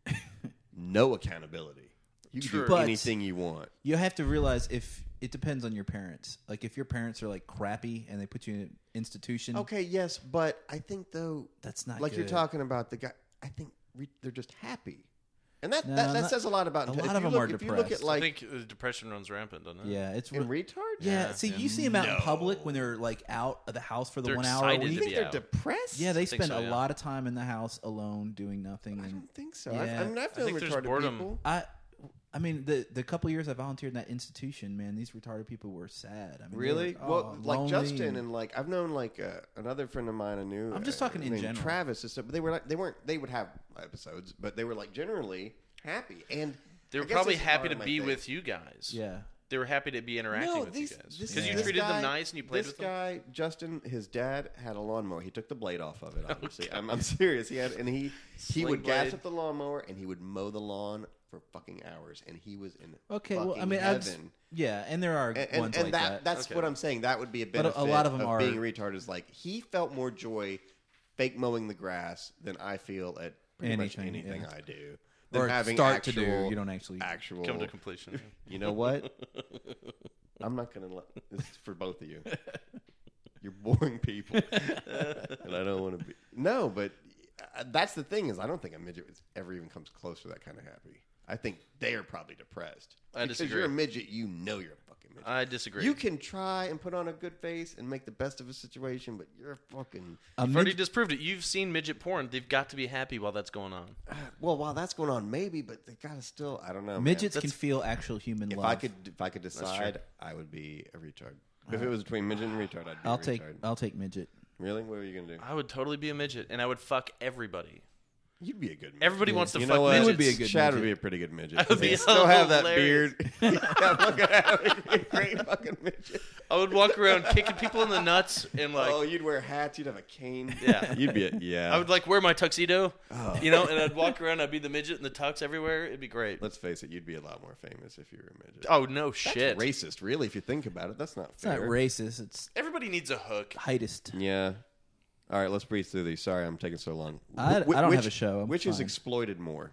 no accountability. You can True. do But- anything you want. You have to realize if it depends on your parents. Like if your parents are like crappy and they put you in an institution, Okay, yes, but I think though, that's not like good. you're talking about the guy. I think they're just happy, and that No, that not- says a lot about. a if lot you of them look, are if you look depressed. at I like think depression runs rampant, doesn't it? Yeah, it's in retard. yeah. See, you see them out in No. public when they're like out of the house for the They're 1 hour a excited You week. to think be they're out. depressed? Yeah, they think spend so, a yeah. lot of time in the house alone doing nothing. I And don't think so. Yeah. I've known think there's retarded boredom. people. I mean, the couple years I volunteered in that institution, man, these retarded people were sad. I mean, they Really? were, Well, like lonely Justin and like I've known like another friend of mine I knew. I'm just talking in named general. Travis and stuff. But they would have episodes, but they were like generally happy and They were I guess probably this is happy part to of my be thing. with you guys. yeah. They were happy to be interacting with you guys. this Because you this treated guy- them nice and you played this with them. guy, Justin, his dad had a lawnmower. He took the blade off of it. Obviously, I'm serious. He would Sling gas blade. up the lawnmower and he would mow the lawn for fucking hours, and he was in Okay, well, I fucking mean, heaven. yeah, and there are And, ones and like that, that's Okay. what I'm saying. That would be a But benefit a lot of them are- being a retard is like he felt more joy fake mowing the grass than I feel at pretty much Anything, anything yeah. I do. Than Or having start actual, to do. You don't actually. actual. Come to completion. You know what? I'm not gonna let this is for both of you. You're boring people, and I don't want to be. No, but that's the thing is I don't think a midget ever even comes close to that kind of happy. I think they are probably depressed. I Because disagree. you're a midget, you know you're a fucking midget. I disagree. You can try and put on a good face and make the best of a situation, but you're a fucking. A You've already midget- disproved it. You've seen midget porn. They've got to be happy while that's going on. Well, while that's going on, maybe, but they gotta still. I don't know. man. midgets can feel actual human If love. I could decide, I would be a retard. If it was between midget and retard, I'd be I'll a retard. I'll take midget. Really? What are you gonna do? I would totally be a midget, and I would fuck everybody. You'd be a good midget. Everybody wants to You fuck know what? midgets. You would be a good Chad midget. would be a pretty good midget. I would be He'd still have that hilarious. beard. Yeah, look at him. He'd be a great fucking midget. I would walk around kicking people in the nuts and like, Oh, you'd wear hats. You'd have a cane. Yeah. You'd be yeah. I would like wear my tuxedo, Oh. you know, and I'd walk around. I'd be the midget in the tux everywhere. It'd be great. Let's face it. You'd be a lot more famous if you were a midget. Oh no, That's shit! racist, really. If you think about it, that's not It's not fair. racist. It's Everybody needs a hook. heightest. Yeah. All right, let's breeze through these. Sorry, I'm taking so long. I don't have a show. I'm which is fine. exploited more?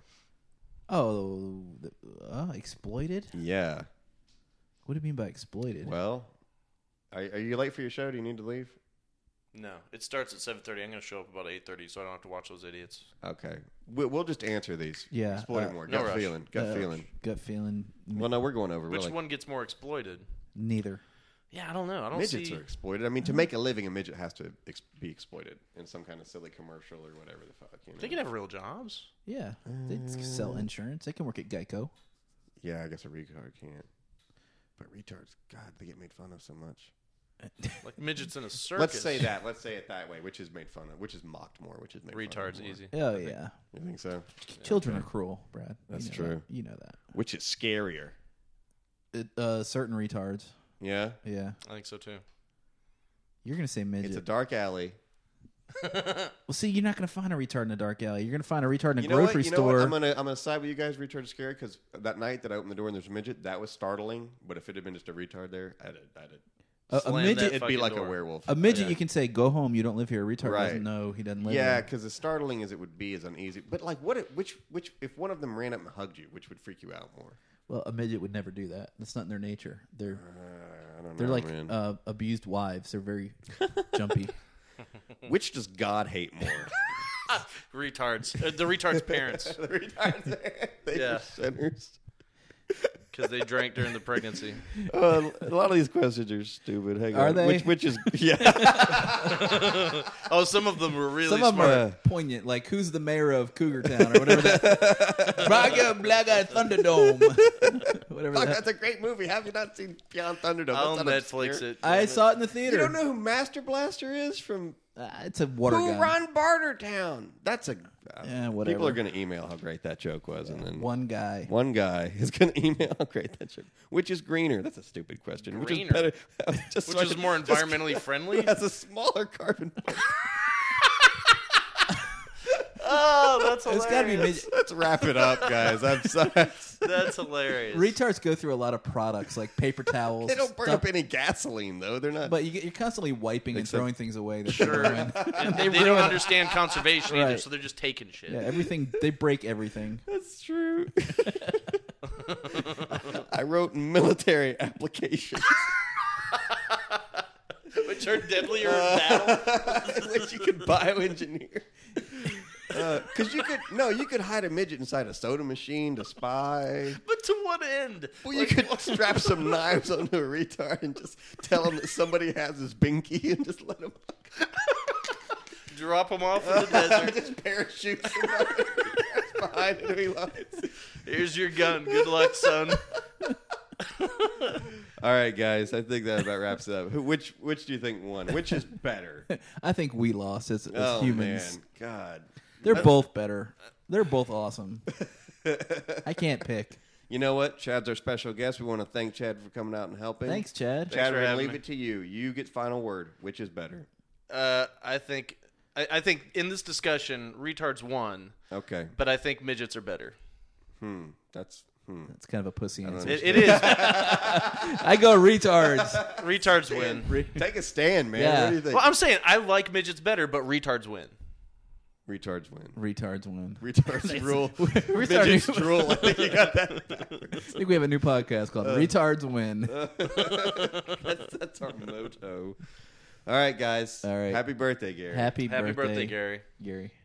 Oh, exploited? Yeah. What do you mean by exploited? Well, are you late for your show? Do you need to leave? No, it starts at 7:30. I'm going to show up about 8:30, so I don't have to watch those idiots. Okay. We'll just answer these. Yeah, Exploited more. no Gut rush. feeling. Gut feeling. Gut feeling. Well, no, we're going over. Which really. one gets more exploited? Neither. Yeah, I don't know. I don't Midgets see. are exploited. I mean, to make a living, a midget has to be exploited in some kind of silly commercial or whatever the fuck. You know? They can have real jobs. Yeah, they sell insurance. They can work at Geico. Yeah, I guess a retard can't. But retards, God, they get made fun of so much. Like midgets in a circus. Let's say that. Let's say it that way. Which is made fun of. Which is mocked more. Which is made fun Retards of more. easy. Oh yeah, You think so? children are cruel, Brad. That's You know true. that. You know that. Which is scarier? Certain retards. Yeah. Yeah, I think so too. you're gonna say midget. It's a dark alley. Well, see, you're not going to find a retard in a dark alley. You're going to find a retard in a You know what? grocery You know store. what? I'm gonna side with you guys. Retard is scary because that night that I opened the door and there's a midget, that was startling. But if it had been just a retard there, I'd A Slam midget, that it'd be fucking like door. a werewolf. a midget, Yeah. you can say, "Go home. You don't live here." A retard Right. doesn't know he doesn't live Yeah, here. because as startling as it would be, is uneasy. But like, which if one of them ran up and hugged you, which would freak you out more? Well, a midget would never do that. That's not in their nature. They're I don't they're know, like man. abused wives. They're very jumpy. Which does God hate more? Retards. The retards' parents. The retards. They Yeah. are sinners. Because they drank during the pregnancy. A lot of these questions are stupid. Hang Are on. they? Which is yeah. Oh, some of them were really Some of smart. them are poignant, like who's the mayor of Cougar Town or whatever that. Braga Blaga Thunderdome. Whatever Fuck, that. that's a great movie. Have you not seen Beyond Thunderdome? I'll That's not Netflix obscure. it. I saw it in the theater. You don't know who Master Blaster is from It's a water Who gun. Run Bartertown? That's a Yeah, whatever. People are going to email how great that joke was, and then One guy. one guy is going to email how great that joke. Which is greener? That's a stupid question. Which is Greener? better? Just Which so I is can- more just- environmentally friendly? Has a smaller carbon. footprint. Oh, that's It's got to be midget. Let's wrap it up, guys. I'm sorry. That's hilarious. Retards go through a lot of products like paper towels. They don't burn stuff, up any gasoline, though. They're not. but you're constantly wiping and Except- throwing things away. That Sure. ruin. And they don't understand conservation either, Right. so they're just taking shit. Yeah, everything. They break everything. That's true. I wrote military applications, Which are deadlier in battle. which you could bioengineer. Because you could hide a midget inside a soda machine to spy. But to what end? Well, you could strap some knives onto a retard and just tell him that somebody has his binky and just let him Drop them off in the desert. just parachute somebody behind enemy lines. Here's your gun. Good luck, son. All right, guys. I think that about wraps it up. Which do you think won? Which is better? I think we lost as Oh humans. man, God. They're both better. They're both awesome. I can't pick. You know what? Chad's our special guest. We want to thank Chad for coming out and helping. Thanks, Chad. Thanks Chad, for we're gonna having leave me. it to you. You get final word. Which is better? I think in this discussion, retards won, Okay. but I think midgets are better. That's That's kind of a pussy answer. It is. I go retards. Retards win. Take a stand, man. Yeah. What do you think? Well, I'm saying I like midgets better, but retards win. Retards win. Retards win. Retards rule. We're Midgets starting- rule. I think you got that. I think we have a new podcast called Retards Win. That's our motto. All right, guys. All right. Happy birthday, Gary. Happy Happy birthday, Gary. Gary.